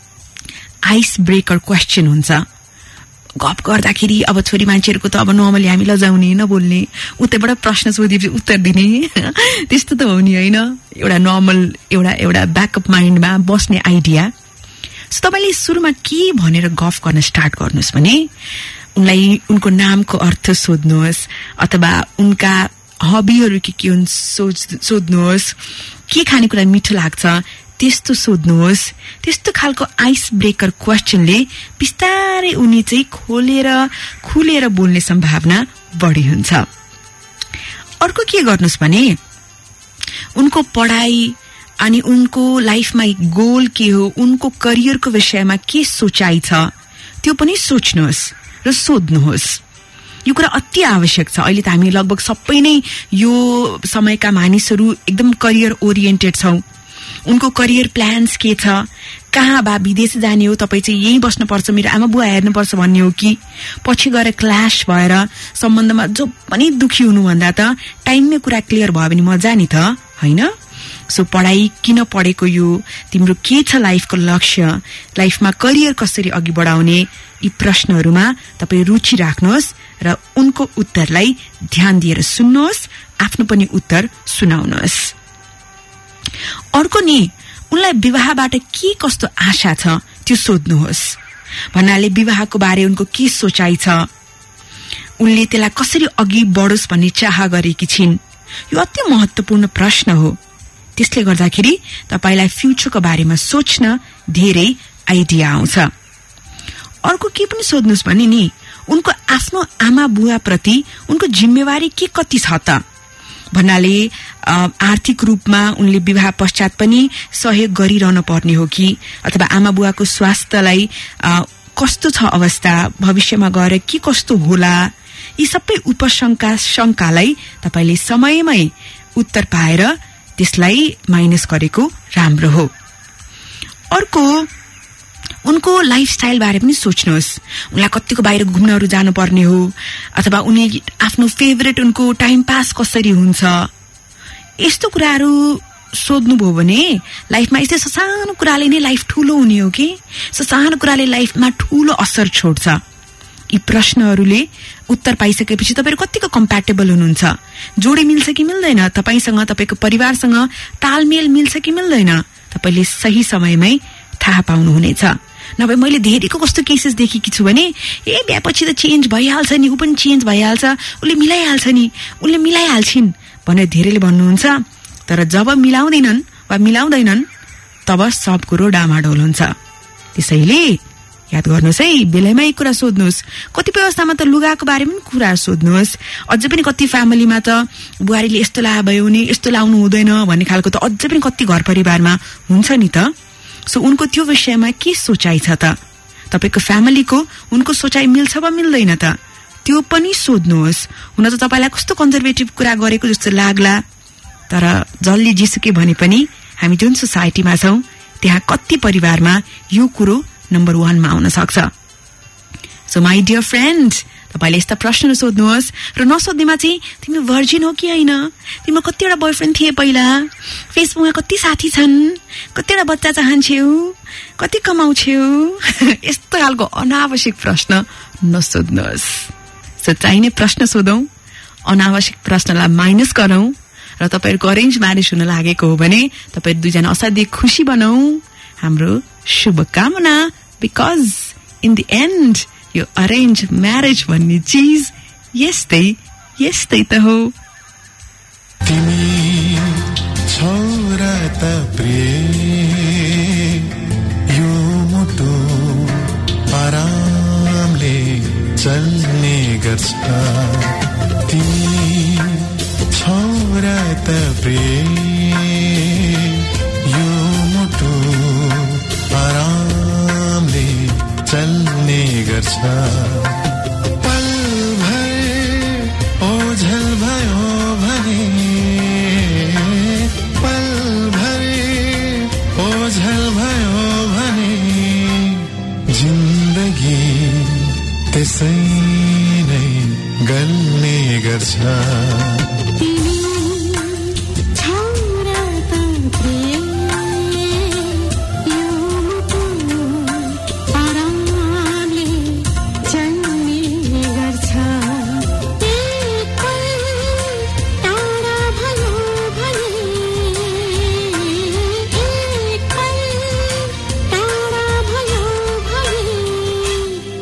आइस ब्रेकर क्वेश्चन हुन्छ। गफ गर्दाखेरि अब छोरी मान्छेहरूको त अब नर्मली हामी लजाउने नबोल्ने, उतैबाट प्रश्न सोधेपछि उत्तर दिने त्यस्तो त हो नि, होइन? एउटा नर्मल एउटा एउटा ब्याकअप माइन्डमा बस्ने आइडिया। सो तपाईँले सुरुमा के भनेर गफ गर्न स्टार्ट गर्नुहोस् भने उनलाई उनको नामको अर्थ सोध्नुहोस्, अथवा उनका हबीहरू के के हुन् सोध्नुहोस्, के खानेकुरा मिठो लाग्छ त्यस्तो सोध्नुहोस्। त्यस्तो खालको आइस ब्रेकर क्वेश्चनले बिस्तारै उनी चाहिँ खोलेर खुलेर बोल्ने सम्भावना बढी हुन्छ। अर्को के गर्नुहोस् भने उनको पढाइ अनि उनको लाइफमा गोल के हो, उनको करियरको विषयमा के सोचाइ छ त्यो पनि सोच्नुहोस् र सोध्नुहोस्। यो कुरा अति आवश्यक छ। अहिले त हामी लगभग सबै नै यो समयका मानिसहरू एकदम करियर ओरिएन्टेड छौं। उनको करियर प्लान्स के छ, कहाँ बा विदेश जाने हो, तपाईँ चाहिँ यही बस्नुपर्छ, मेरो आमा बुवा हेर्नुपर्छ भन्ने हो कि पछि गएर क्ल्यास भएर सम्बन्धमा जो पनि दुखी हुनुभन्दा त टाइममै कुरा क्लियर भयो भने मजा नि त, होइन? सो पढाइ किन पढेको, यो तिम्रो के छ लाइफको लक्ष्य, लाइफमा करियर कसरी अघि बढाउने, यी प्रश्नहरूमा तपाईँ रुचि राख्नुहोस् र उनको उत्तरलाई ध्यान दिएर सुन्नुहोस्, आफ्नो पनि उत्तर सुनाउनुहोस्। अर्को नि, उनलाई विवाहबाट के कस्तो आशा छ त्यो सोध्नुहोस्। भन्नाले विवाहको बारे उनको के सोचाइ छ, उनले त्यसलाई कसरी अघि बढोस् भन्ने चाह गरेकी छिन्, यो अति महत्वपूर्ण प्रश्न हो। त्यसले गर्दाखेरि तपाईलाई फ्युचरको बारेमा सोच्न धेरै आइडिया आउँछ। अर्को के पनि सोध्नुहोस् भने नि, उनको आफ्नो आमा बुवा प्रति उनको जिम्मेवारी के कति छ त? भन्नाले आर्थिक रूपमा उनले विवाह पश्चात पनि सहयोग गरिरहन पर्ने हो कि, अथवा आमा बुवाको स्वास्थ्यलाई कस्तो छ अवस्था, भविष्यमा गएर के कस्तो होला, यी सबै उपशंका शंकालाई तपाईले समयमै उत्तर पाएर त्यसलाई माइनस गरेको राम्रो हो। अर्को, उनको लाइफस्टाइल बारे पनि सोच्नुहोस्। उनलाई कतिको बाहिर घुम्नहरू जानुपर्ने हो, अथवा उनी आफ्नो फेभरेट उनको टाइम पास कसरी हुन्छ, यस्तो कुराहरू सोध्नुभयो भने लाइफमा यस्तै सानो कुराले नै लाइफ ठूलो हुने हो कि सानो कुराले लाइफमा ठूलो असर छोड्छ। यी प्रश्नहरूले उत्तर पाइसकेपछि तपाईहरु कतिको कम्प्याटेबल हुनुहुन्छ, जोडी मिल्छ कि मिल्दैन, तपाईसँग तपाईको परिवारसँग तालमेल मिल्छ कि मिल्दैन, तपाईले सही समयमै थाहा पाउनुहुनेछ। नभए मैले धेरैको कस्तो केसेस देखेकी छु भने ए बिहापछि त चेन्ज भइहाल्छ नि, उ पनि चेन्ज भइहाल्छ, उले मिलाइहाल्छ नि, उले मिलाइहाल्छिन् भनेर धेरैले भन्नुहुन्छ। तर जब मिलाउँदैनन् वा मिलाउँदैनन् तब सब कुरो डामाडोल हुन्छ। त्यसैले याद गर्नुहोस् है, बेलैमै कुरा सोध्नुहोस्। कतिपय अवस्थामा त लुगाको बारेमा पनि कुरा सोध्नुहोस्। अझै पनि कति फ्यामिलीमा त बुहारीले यस्तो ला भयो नि, यस्तो लाउनु हुँदैन भन्ने खालको त अझै पनि कति घर परिवारमा हुन्छ नि त। सो उनको त्यो विषयमा के सोचाइ छ त, तपाईको फ्यामिलीको उनको सोचाइ मिल्छ वा मिल्दैन त, त्यो पनि सोध्नुहोस्। हुन त तपाईलाई कस्तो कन्जर्भेटिभ कुरा गरेको जस्तो लाग्ला, तर जल्दी जिसुके भने पनि हामी जुन सोसाइटीमा छौं त्यहाँ कति परिवारमा यो कुरो नम्बर वानमा आउन सक्छ। सो माई डियर फ्रेन्ड, तपाईले यस्ता प्रश्न सोध्नुहोस् र नसोध्नेमा चाहिँ तिमी भर्जिन हो कि होइन, तिम्रो कतिवटा बोयफ्रेन्ड थिए पहिला, फेसबुकमा कति साथी छन्, कतिवटा बच्चा चाहन्छौ, कति कमाउँछौ, यस्तो खालको अनावश्यक प्रश्न नसोध्नुहोस्। सो चाहिने प्रश्न सोधौं, अनावश्यक प्रश्नलाई माइनस गरौं र तपाईहरुको अरेन्ज म्यारेज हुन लागेको हो भने तपाईहरु दुईजना असाध्यै खुशी बनाऊ। हाम्रो शुभकामना, बिकज इन द एन्ड यो अरेन्ज म्यारेज भन्ने चीज यस्तै यस्तै त हो। तिमी छोरा त प्रिय यो मुटु आरामले चल्ने गर्छ, तिमी छोरा त प्रिय यो मुटु आरामले चल्ने गर्छ, पल भर ओझल भयो भने, पल भर ओझल भयो भने जिन्दगी त्यसै नै गल्ने गर्छ।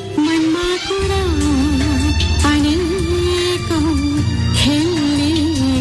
खेल्ने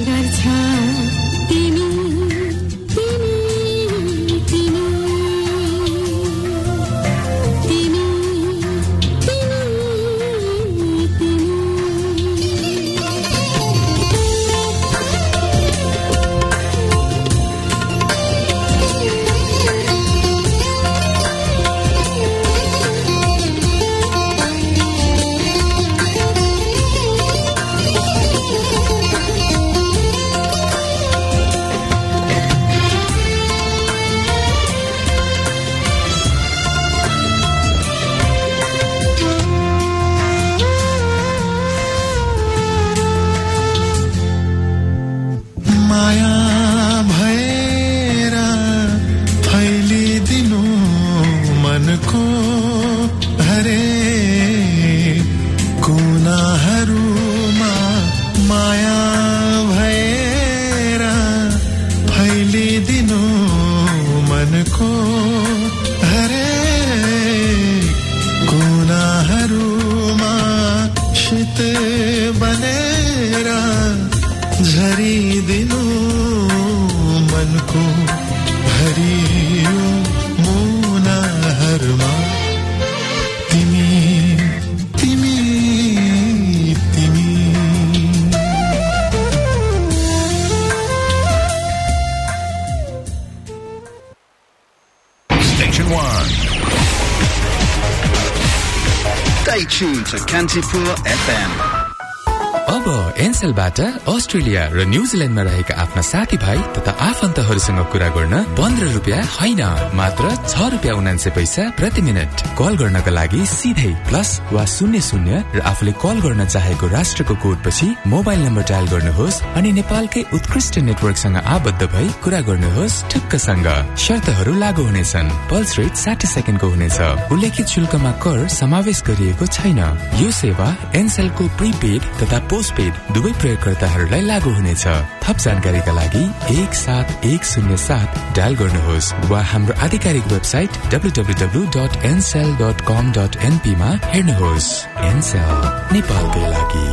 tuned to Kantipur F M. अब एनसेलबाट अस्ट्रेलिया र न्यूजील्याण्डमा रहेका आफ्ना साथीभाइ तथा आफन्तहरूसँग कुरा गर्न पन्ध्र रुपियाँ होइन मात्र छ रुपियाँ उनान्से पैसा प्रति मिनट कल गर्नका लागि सिधै प्लस वा शून्य शून्य र आफूले कल गर्न चाहेको राष्ट्रको कोडपछि मोबाइल नम्बर डायल गर्नुहोस् अनि नेपालकै उत्कृष्ट नेटवर्कसँग आबद्ध भई कुरा गर्नुहोस् ठुक्कसँग। शर्तहरू लागू हुनेछन्। पल्स रेट साठी सेकेन्डको हुनेछ। उल्लेखित शुल्कमा कर समावेश गरिएको छैन। यो सेवा एनसेलको प्रिपेड तथा पोस्टपेड दुवै प्रयोगकर्ताहरूलाई लागू हुनेछ। थप जानकारीका लागि एक सात एक शून्य सात डायल गर्नुहोस् वा हाम्रो आधिकारिक website W W W dot Ncell dot com dot NP मा हेर्नुहोस्। एनसेल नेपालकै लागि।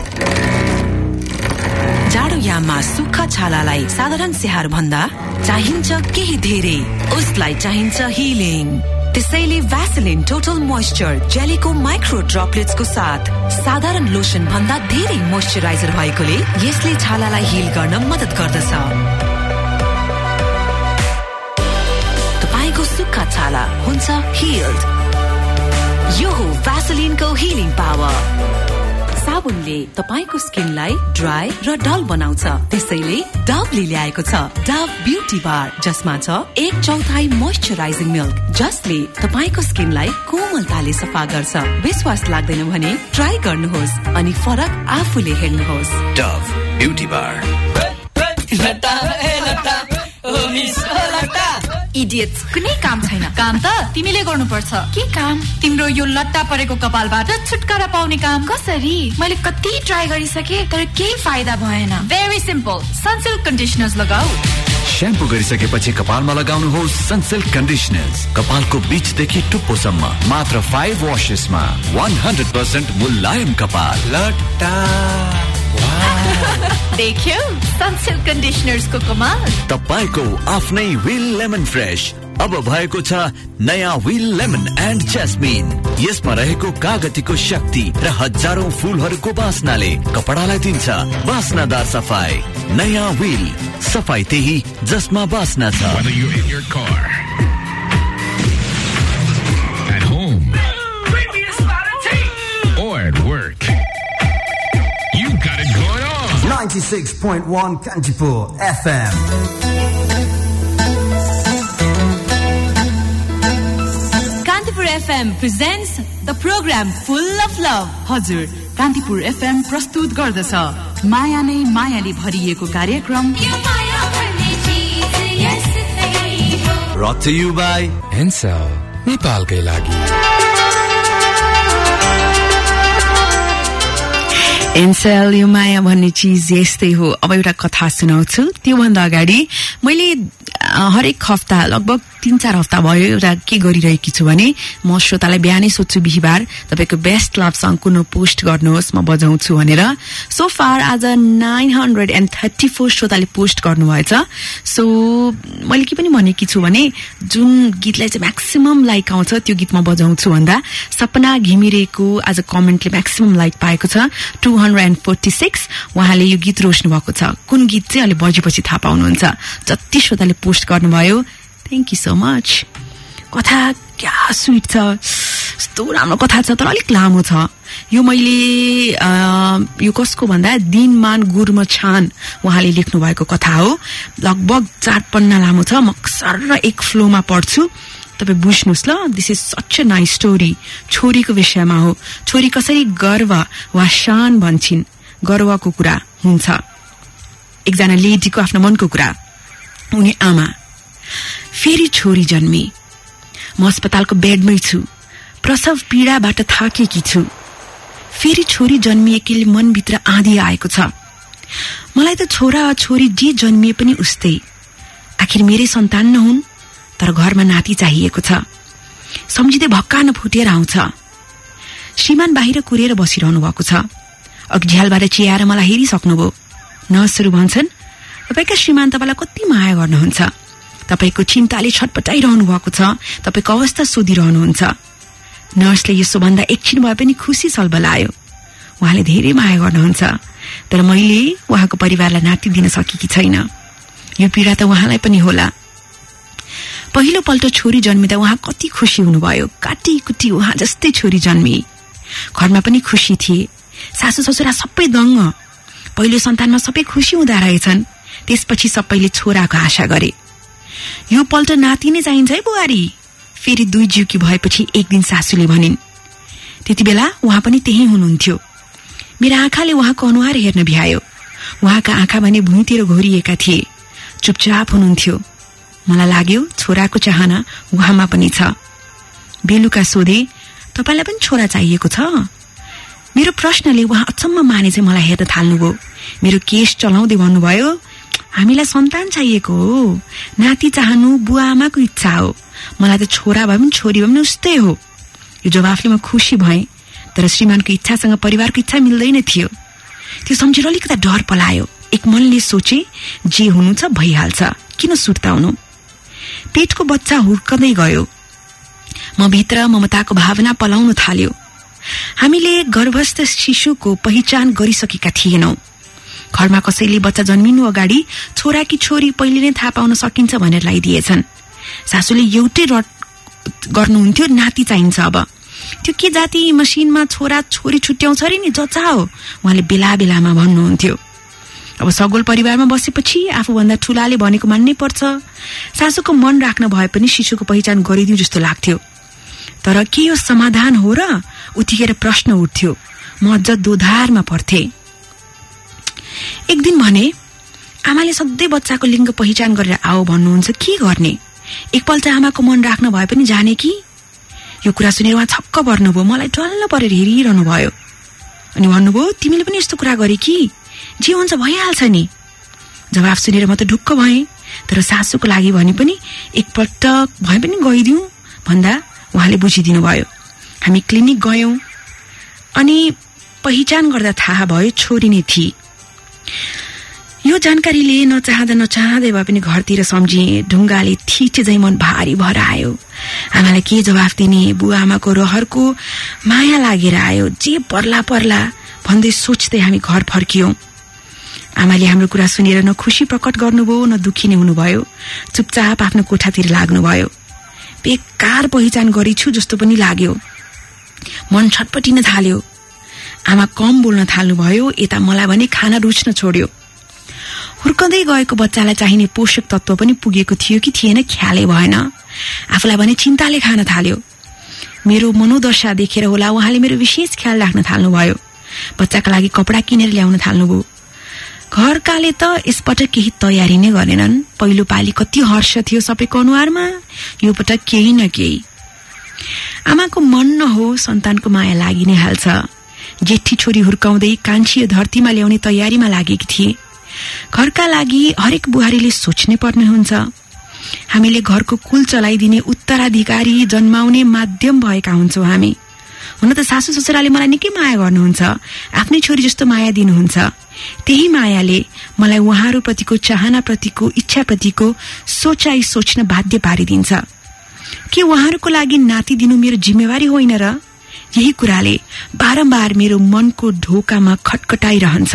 जाडो याममा सुक्खा छालालाई साधारण स्याहार भन्दा चाहिन्छ केही धेरै। उसलाई चाहिन्छ हिलिङ। त्यसैले भ्यासलिन टोटल मोइस्चर जेलीको माइक्रो ड्रपलेट्सको साथ साधारण लोसन भन्दा धेरै मोइस्चराइजर भएकोले यसले छालालाई हिल गर्न मद्दत गर्दछ। तपाईको सुक्खा छाला हुन्छ हिल्ड। यो हो भ्यासलिनको हिलिङ पावर। साबुनले तपाईको स्किनलाई ड्राई र डल बनाउँछ। त्यसैले डभले ल्याएको छ डभ ब्युटी बार, जसमा छ एक चौथाई मोइस्चराइजिङ मिल्क, जसले तपाईको स्किनलाई कोमलताले सफा गर्छ। विश्वास लाग्दैन भने ट्राई गर्नुहोस् अनि फरक आफूले हेर्नुहोस्। डभ ब्युटी बार। इडियट्स, कुनै काम छैन। काम त तिमीले गर्नुपर्छ। के काम? तिम्रो यो लट्टा परेको कपालबाट छुटकारा पाउने काम। कसरी? मैले कति ट्राई गरिसके तर केही फाइदा भएन। भेरी सिम्पल, सनसिल्क कन्डिसनर्स लगाऊ। स्याम्पू गरिसकेपछि कपालमा लगाउनुहोस् सनसिल्क कन्डिसनर्स। कपालको बीचदेखि टुप्पोसम्म मात्र फाइभ वासेसमा one hundred percent मुलायम कपाल। लट्टा देख्यौ सनसिल्क कन्डिसनर्स को कमाल। तपाईको आफ्नै व्हील लेमन फ्रेश अब भएको छ नयाँ व्हील लेमन एन्ड जैस्मिन। यसमा रहेको कागतीको शक्ति र हजारौं फूलहरूको बास्नाले कपडालाई दिन्छ बास्नादार सफाई। नयाँ व्हील, सफाई त्यही जसमा बास्ना छ। Whether you're in your car, at home, or at work, you got it going on. ninety-six point one Kantipur F M. Kantipur F M presents the program Full of Love. हजुर, कान्तिपुर एफएम प्रस्तुत गर्दछ माया नै मायाले भरिएको कार्यक्रम Brought to you by Ncell नेपालकै लागि। एनसेल यो माया भन्ने चीज यस्तै हो। अब एउटा कथा सुनाउँछु। त्योभन्दा अगाडि मैले हरेक हप्ता लगभग तीन चार हप्ता भयो एउटा के गरिरहेकी छु भने म श्रोतालाई बिहानै सोध्छु बिहीबार तपाईको बेस्ट लभ सङ कुन पोस्ट गर्नुहोस् म बजाउँछु भनेर। सो फार आज nine hundred and thirty four श्रोताले पोस्ट गर्नुभएछ। सो मैले के पनि भनेकी छु भने जुन गीतलाई चाहिँ म्याक्सिमम लाइक आउँछ त्यो गीत म बजाउँछु भन्दा सपना घिमिरेको आज कमेन्टले म्याक्सिमम लाइक पाएको छ two hundred and forty six. उहाँले यो गीत रोज्नु भएको छ। कुन गीत चाहिँ अहिले बजेपछि थाहा पाउनुहुन्छ। जति श्रोताले पोस्ट गर्नुभयो थ्याङ्क यू सो मच। कथा क्या स्विट छ, यस्तो राम्रो कथा छ तर अलिक लामो छ। यो मैले यो कसको भन्दा दिनमान गुर्म छान उहाँले लेख्नु भएको कथा हो। लगभग चार पन्ना लामो छ। म सर र एक फ्लोमा पढ्छु, तपाईँ बुझ्नुहोस् ल। This is such a nice story. छोरीको विषयमा हो। छोरी कसरी गर्व वा शान भन्छन्, गर्वको कुरा हुन्छ। एकजना लेडीको आफ्नो मनको कुरा। उनी आमा, फेरि छोरी जन्मी। म अस्पतालको बेडमै छु, प्रसव पीडाबाट थाकेकी छु। फेरि छोरी जन्मिएकीले मनभित्र आँधी आएको छ। मलाई त छोरा छोरी जे जन्मिए पनि उस्तै। आखिर मेरै सन्तान नहुन् तर घरमा नाति चाहिएको छ। सम्झिँदै भक्कान फुटेर आउँछ। श्रीमान बाहिर कुरेर बसिरहनु भएको छ। अघि झ्यालबाट चियाएर मलाई हेरिसक्नुभयो। नर्सहरू भन्छन् तपाईका श्रीमान तपाईलाई कति माया गर्नुहुन्छ। तपाईको चिन्ताले छटपटाइरहनु भएको छ। तपाईको अवस्था सोधिरहनुहुन्छ। नर्सले यसो भन्दा एकछिन भए पनि खुसी सल्बलायो। उहाँले धेरै माया गर्नुहुन्छ तर मैले उहाँको परिवारलाई नाति दिन सकेकी छैन। यो पीडा त उहाँलाई पनि होला। पहिलो पल्ट छोरी जन्मिँदा उहाँ कति खुसी हुनुभयो। काटी कुटी उहाँ जस्तै छोरी जन्मी। घरमा पनि खुशी थिए। सासू ससुरा सबै दङ्ग। पहिलो सन्तानमा सबै खुशी हुँदा रहेछन्। त्यसपछि सबैले छोराको आशा गरे। यो पल्ट नाति नै चाहिन्छ है बुहारी, फेरि दुई जिउकी भएपछि एक दिन सासूले भनिन्। त्यति बेला उहाँ पनि त्यही हुनुहुन्थ्यो। मेरा आँखाले उहाँको अनुहार हेर्न भ्यायो। उहाँका आँखा भने भुइँतिर घोरिएका थिए। चुपचाप हुनुहुन्थ्यो। मलाई लाग्यो छोराको चाहना उहाँमा पनि छ। बेलुका सोधे, तपाईलाई पनि छोरा चाहिएको छ? मेरो प्रश्नले उहाँ अचम्म माने चाहिँ मलाई हेर्न थाल्नुभयो। मेरो केश चलाउँदै भन्नुभयो, हामीलाई सन्तान चाहिएको हो। नाति चाहनु बुवा आमाको इच्छा हो। मलाई त छोरा भए पनि छोरी भए पनि उस्तै हो। यो जवाफले म खुशी भएँ, तर श्रीमानको इच्छासँग परिवारको इच्छा मिल्दैन थियो। त्यो सम्झेर अलिकता डर पलायो। एक मनले सोचे, जे हुनु छ भइहाल्छ, किन सुर्ताउनु। पेटको बच्चा हुर्कदै गयो। म भित्र ममताको भावना पलाउन थाल्यो। हामीले गर्भस्थ शिशुको पहिचान गरिसकेका थिएनौं। घरमा कसैले बच्चा जन्मिनु अगाडि छोरा कि छोरी पहिले नै थाहा पाउन सकिन्छ भनेर लगाइदिएछन्। सासूले एउटै रट गर्नुहुन्थ्यो, नाति चाहिन्छ। अब त्यो के जाति मसिनमा छोरा छोरी छुट्याउँछ अरे नि, जचा हो उहाँले बेला बेलामा भन्नुहुन्थ्यो। अब सगोल परिवारमा बसेपछि आफूभन्दा ठूलाले भनेको मान्नै पर्छ। सासूको मन राख्न भए पनि शिशुको पहिचान गरिदिउ जस्तो लाग्थ्यो। तर के यो समाधान हो र? उतिखेर प्रश्न उठ्थ्यो। म अझ दोधारमा पर्थे। एक दिन भने, आमाले सधैँ बच्चाको लिङ्ग पहिचान गरेर आओ भन्नुहुन्छ, के गर्ने? एकपल्ट आमाको मन राख्न भए पनि जाने कि? यो कुरा सुनेर उहाँ छक्क पर्नुभयो। मलाई डल्ल परेर हेरिरहनु भयो अनि भन्नुभयो, तिमीले पनि यस्तो कुरा गरे कि? जे हुन्छ भइहाल्छ नि। जवाफ सुनेर म त ढुक्क भएँ, तर सासूको लागि भने पनि एकपल्ट भए पनि गइदिउँ भन्दा उहाँले बुझिदिनु भयो। हामी क्लिनिक गयौं अनि पहिचान गर्दा थाहा भयो छोरी नै थिए। यो जानकारीले नचाहँदा नचाहँदै भए पनि घरतिर सम्झिए। ढुङ्गाले थिचे झै मन भारी भएर आयो। आमालाई के जवाफ दिने? बुवा आमाको रहरको माया लागेर आयो। जे पर्ला पर्ला भन्दै सोच्दै हामी घर फर्कियौं। आमाले हाम्रो कुरा सुनेर न खुशी प्रकट गर्नुभयो न दुखी नै हुनुभयो। चुपचाप आफ्नो कोठातिर लाग्नुभयो। बेकार पहिचान गरिछु जस्तो पनि लाग्यो। मन छटपटिन थाल्यो। आमा कम बोल्न थाल्नुभयो। यता मलाई भने खाना रुच्न छोड्यो। हुर्कँदै गएको बच्चालाई चाहिने पोषक तत्व पनि पुगेको थियो कि थिएन ख्यालै भएन। आफूलाई भने चिन्ताले खान थाल्यो। मेरो मनोदशा देखेर होला उहाँले मेरो विशेष ख्याल राख्न थाल्नुभयो। बच्चाका लागि कपडा किनेर ल्याउन थाल्नुभयो। घरकाले त यसपटक केही तयारी नै गरेनन्। पहिलो पाली कति हर्ष थियो सबैको अनुहारमा, यो पटक केही न केही। आमाको मन न हो सन्तानको माया लागि नै हाल्छ। जेठी छोरी हुर्काउँदै कान्छी धरतीमा ल्याउने तयारीमा लागेकी थिए। घरका लागि हरेक बुहारीले सोच्नै पर्ने हुन्छ। हामीले घरको कुल चलाइदिने उत्तराधिकारी जन्माउने माध्यम भएका हुन्छौं हामी। हुन त सासू ससुराले मलाई निकै माया गर्नुहुन्छ, आफ्नै छोरी जस्तो माया दिनुहुन्छ। त्यही मायाले मलाई उहाँहरूप्रतिको चाहनाप्रतिको इच्छाप्रतिको सोचाइ सोच्न बाध्य पारिदिन्छ। के उहाँहरूको लागि नाति दिनु मेरो जिम्मेवारी होइन र? यही कुराले बारम्बार मेरो मनको ढोकामा खटखटाइरहन्छ।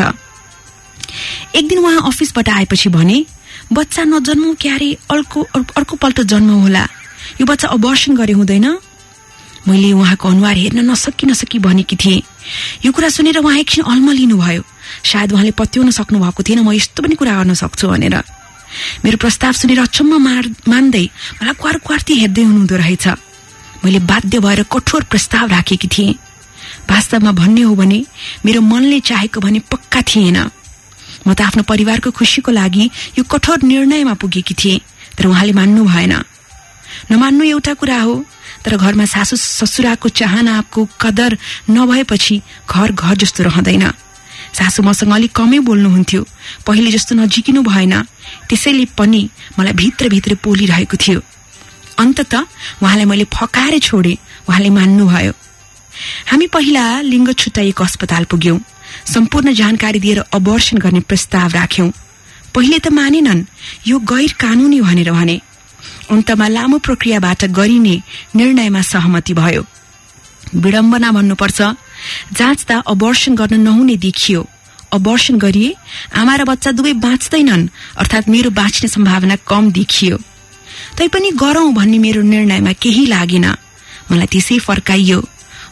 एक दिन उहाँ अफिसबाट आएपछि भने, बच्चा नजन्मौ क्यारे, अर्को अर्को पल्ट जन्म होला। यो बच्चा अबर्सन गरे हुँदैन? मैले उहाँको अनुहार हेर्न नसकी नसकी भनेकी थिएँ। यो कुरा सुनेर उहाँ एकछिन अल्मलिनु भयो। सायद उहाँले पत्याउन सक्नु भएको थिएन म यस्तो पनि कुरा गर्न सक्छु भनेर। मेरो प्रस्ताव सुनेर अचम्म मान्दै मलाई क्वार क्वार्ती हेर्दै हुनुहुँदो रहेछ। मैले बाध्य भएर कठोर प्रस्ताव राखेकी थिएँ। वास्तवमा भन्ने हो भने मेरो मनले चाहेको भने पक्का थिएन। म त आफ्नो परिवारको खुशीको लागि यो कठोर निर्णयमा पुगेकी थिएँ, तर उहाँले मान्नु भएन। नमान्नु एउटा कुरा हो, तर घरमा सासू ससुराको चाहनाको कदर नभएपछि घर घर जस्तो रहँदैन। सासू मसँग अलिक कमै बोल्नुहुन्थ्यो, पहिले जस्तो नजिकिनु भएन। त्यसैले पनि मलाई भित्रभित्र पोलिरहेको थियो। अन्ततः उहाँलाई मैले फकाएर छोडे। उहाँले मान्नुभयो। हामी पहिला लिङ्ग छुट्याइएको अस्पताल पुग्यौं। सम्पूर्ण जानकारी दिएर अबर्सन गर्ने प्रस्ताव राख्यौं। पहिले त मानेनन्, यो गैर कानूनी भनेर भने। अन्तमा लामो प्रक्रियाबाट गरिने निर्णयमा सहमति भयो। विडम्बना भन्नुपर्छ, जाँच्दा अबर्सन गर्न नहुने देखियो। अबर्सन गरिए आमा र बच्चा दुवै बाँच्दैनन्, अर्थात् मेरो बाँच्ने सम्भावना कम देखियो। तैपनि गरौं भन्ने मेरो निर्णयमा केही लागेन। मलाई त्यसै फर्काइयो।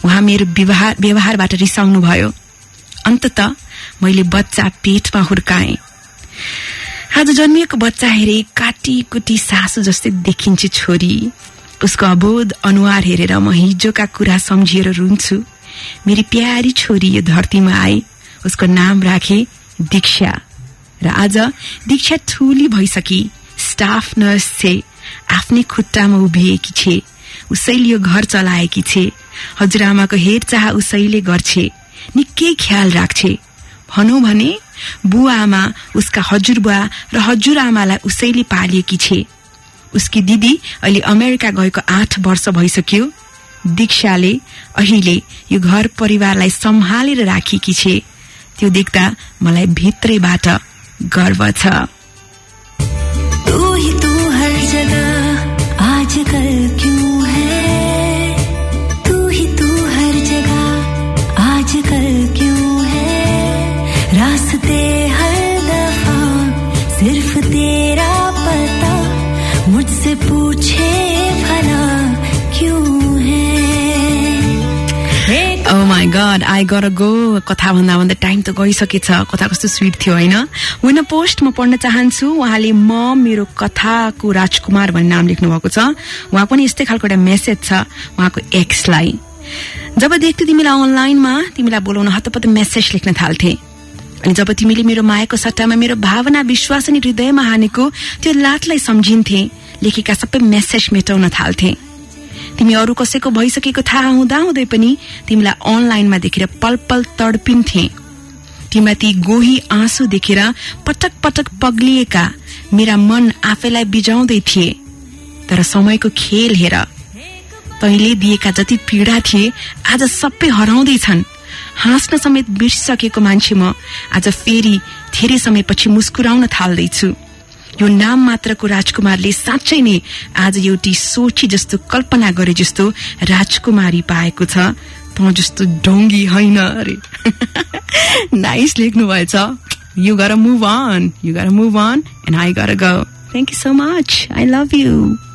उहाँ मेरो व्यवहार व्यवहारबाट रिसाउनु भयो। अन्ततः मैले बच्चा पेटमा हुर्काएँ। आज जन्मिएको बच्चा हेरे काटी कुटी सासु जस्तै देखिन्छ छोरी। उसको अबोध अनुहार हेरेर म हिजोका कुरा सम्झिएर रुन्छु। मेरी प्यारी छोरी यो धरतीमा आए। उसको नाम राखे दीक्षा र आज दीक्षा ठूली भइसकी, स्टाफ नर्स छे, आफ्नै खुट्टामा उभिएकी छे, उसैले यो घर चलाएकी छे। हजुरआमाको हेरचाह उसैले गर्छे, निकै ख्याल राख्छे। भनौं भने बुवा आमा उसका हजुरबुवा र हजुरआमालाई उसैले पालिएकी छे। उसकी दिदी अहिले अमेरिका गएको आठ वर्ष भइसक्यो। दीक्षाले अहिले यो घर परिवारलाई सम्हालेर राखेकी छे। त्यो देख्दा मलाई भित्रैबाट गर्व छ। तू ही तू हर जगह आजकल क्यों है, तू ही तू हर जगह आजकल क्यों है, रास्ते हर दफा सिर्फ तेरा पता, मुझसे पूछे भला क्यों है। Oh my god, I gotta go. कथा भन्दा भन्दा टाइम त गइसकेछ। कथा कस्तो स्वीट थियो हैन। विन पोस्ट म पढ्न चाहन्छु। उहाँले म मेरो कथाको राजकुमार भन्ने नाम लेख्नु भएको छ। उहाँ पनि यस्तै खालको एउटा मेसेज छ उहाँको एक्सलाई। जब देख्थे तिमीलाई अनलाइनमा, तिमीलाई बोलाउन हतपत मेसेज लेख्न थाल्थे। अनि जब तिमीले मेरो मायाको सट्टामा मेरो भावना विश्वास अनि हृदयमा हानेको त्यो लातलाई सम्झिन्थे, लेखेका सबै मेसेज मेटाउन थाल्थे। तिमी अरू कसैको भइसकेको थाहा हुँदा हुँदै पनि तिमीलाई अनलाइनमा देखेर पल पल तडपिन्थे। तिमीलाई ती गोही आँसु देखेर पटक पटक पग्लिएका मेरा मन आफैलाई बिजाउँदै थिए। तर समयको खेल हेर, तैले दिएका जति पीडा थिए आज सबै हराउँदैछन्। हाँस्न समेत बिर्सिसकेको मान्छे म आज फेरि धेरै समयपछि मुस्कुराउन थाल्दैछु। यो नाम मात्रको राजकुमारले साँच्चै नै आज एउटी सोची जस्तो कल्पना गरे जस्तो राजकुमारी पाएको छ। त जस्तो ढोंगी होइन अरे। नाइस लेख्नु भएछ। You gotta move on. You gotta move on and I gotta go. Thank you so much. I love you.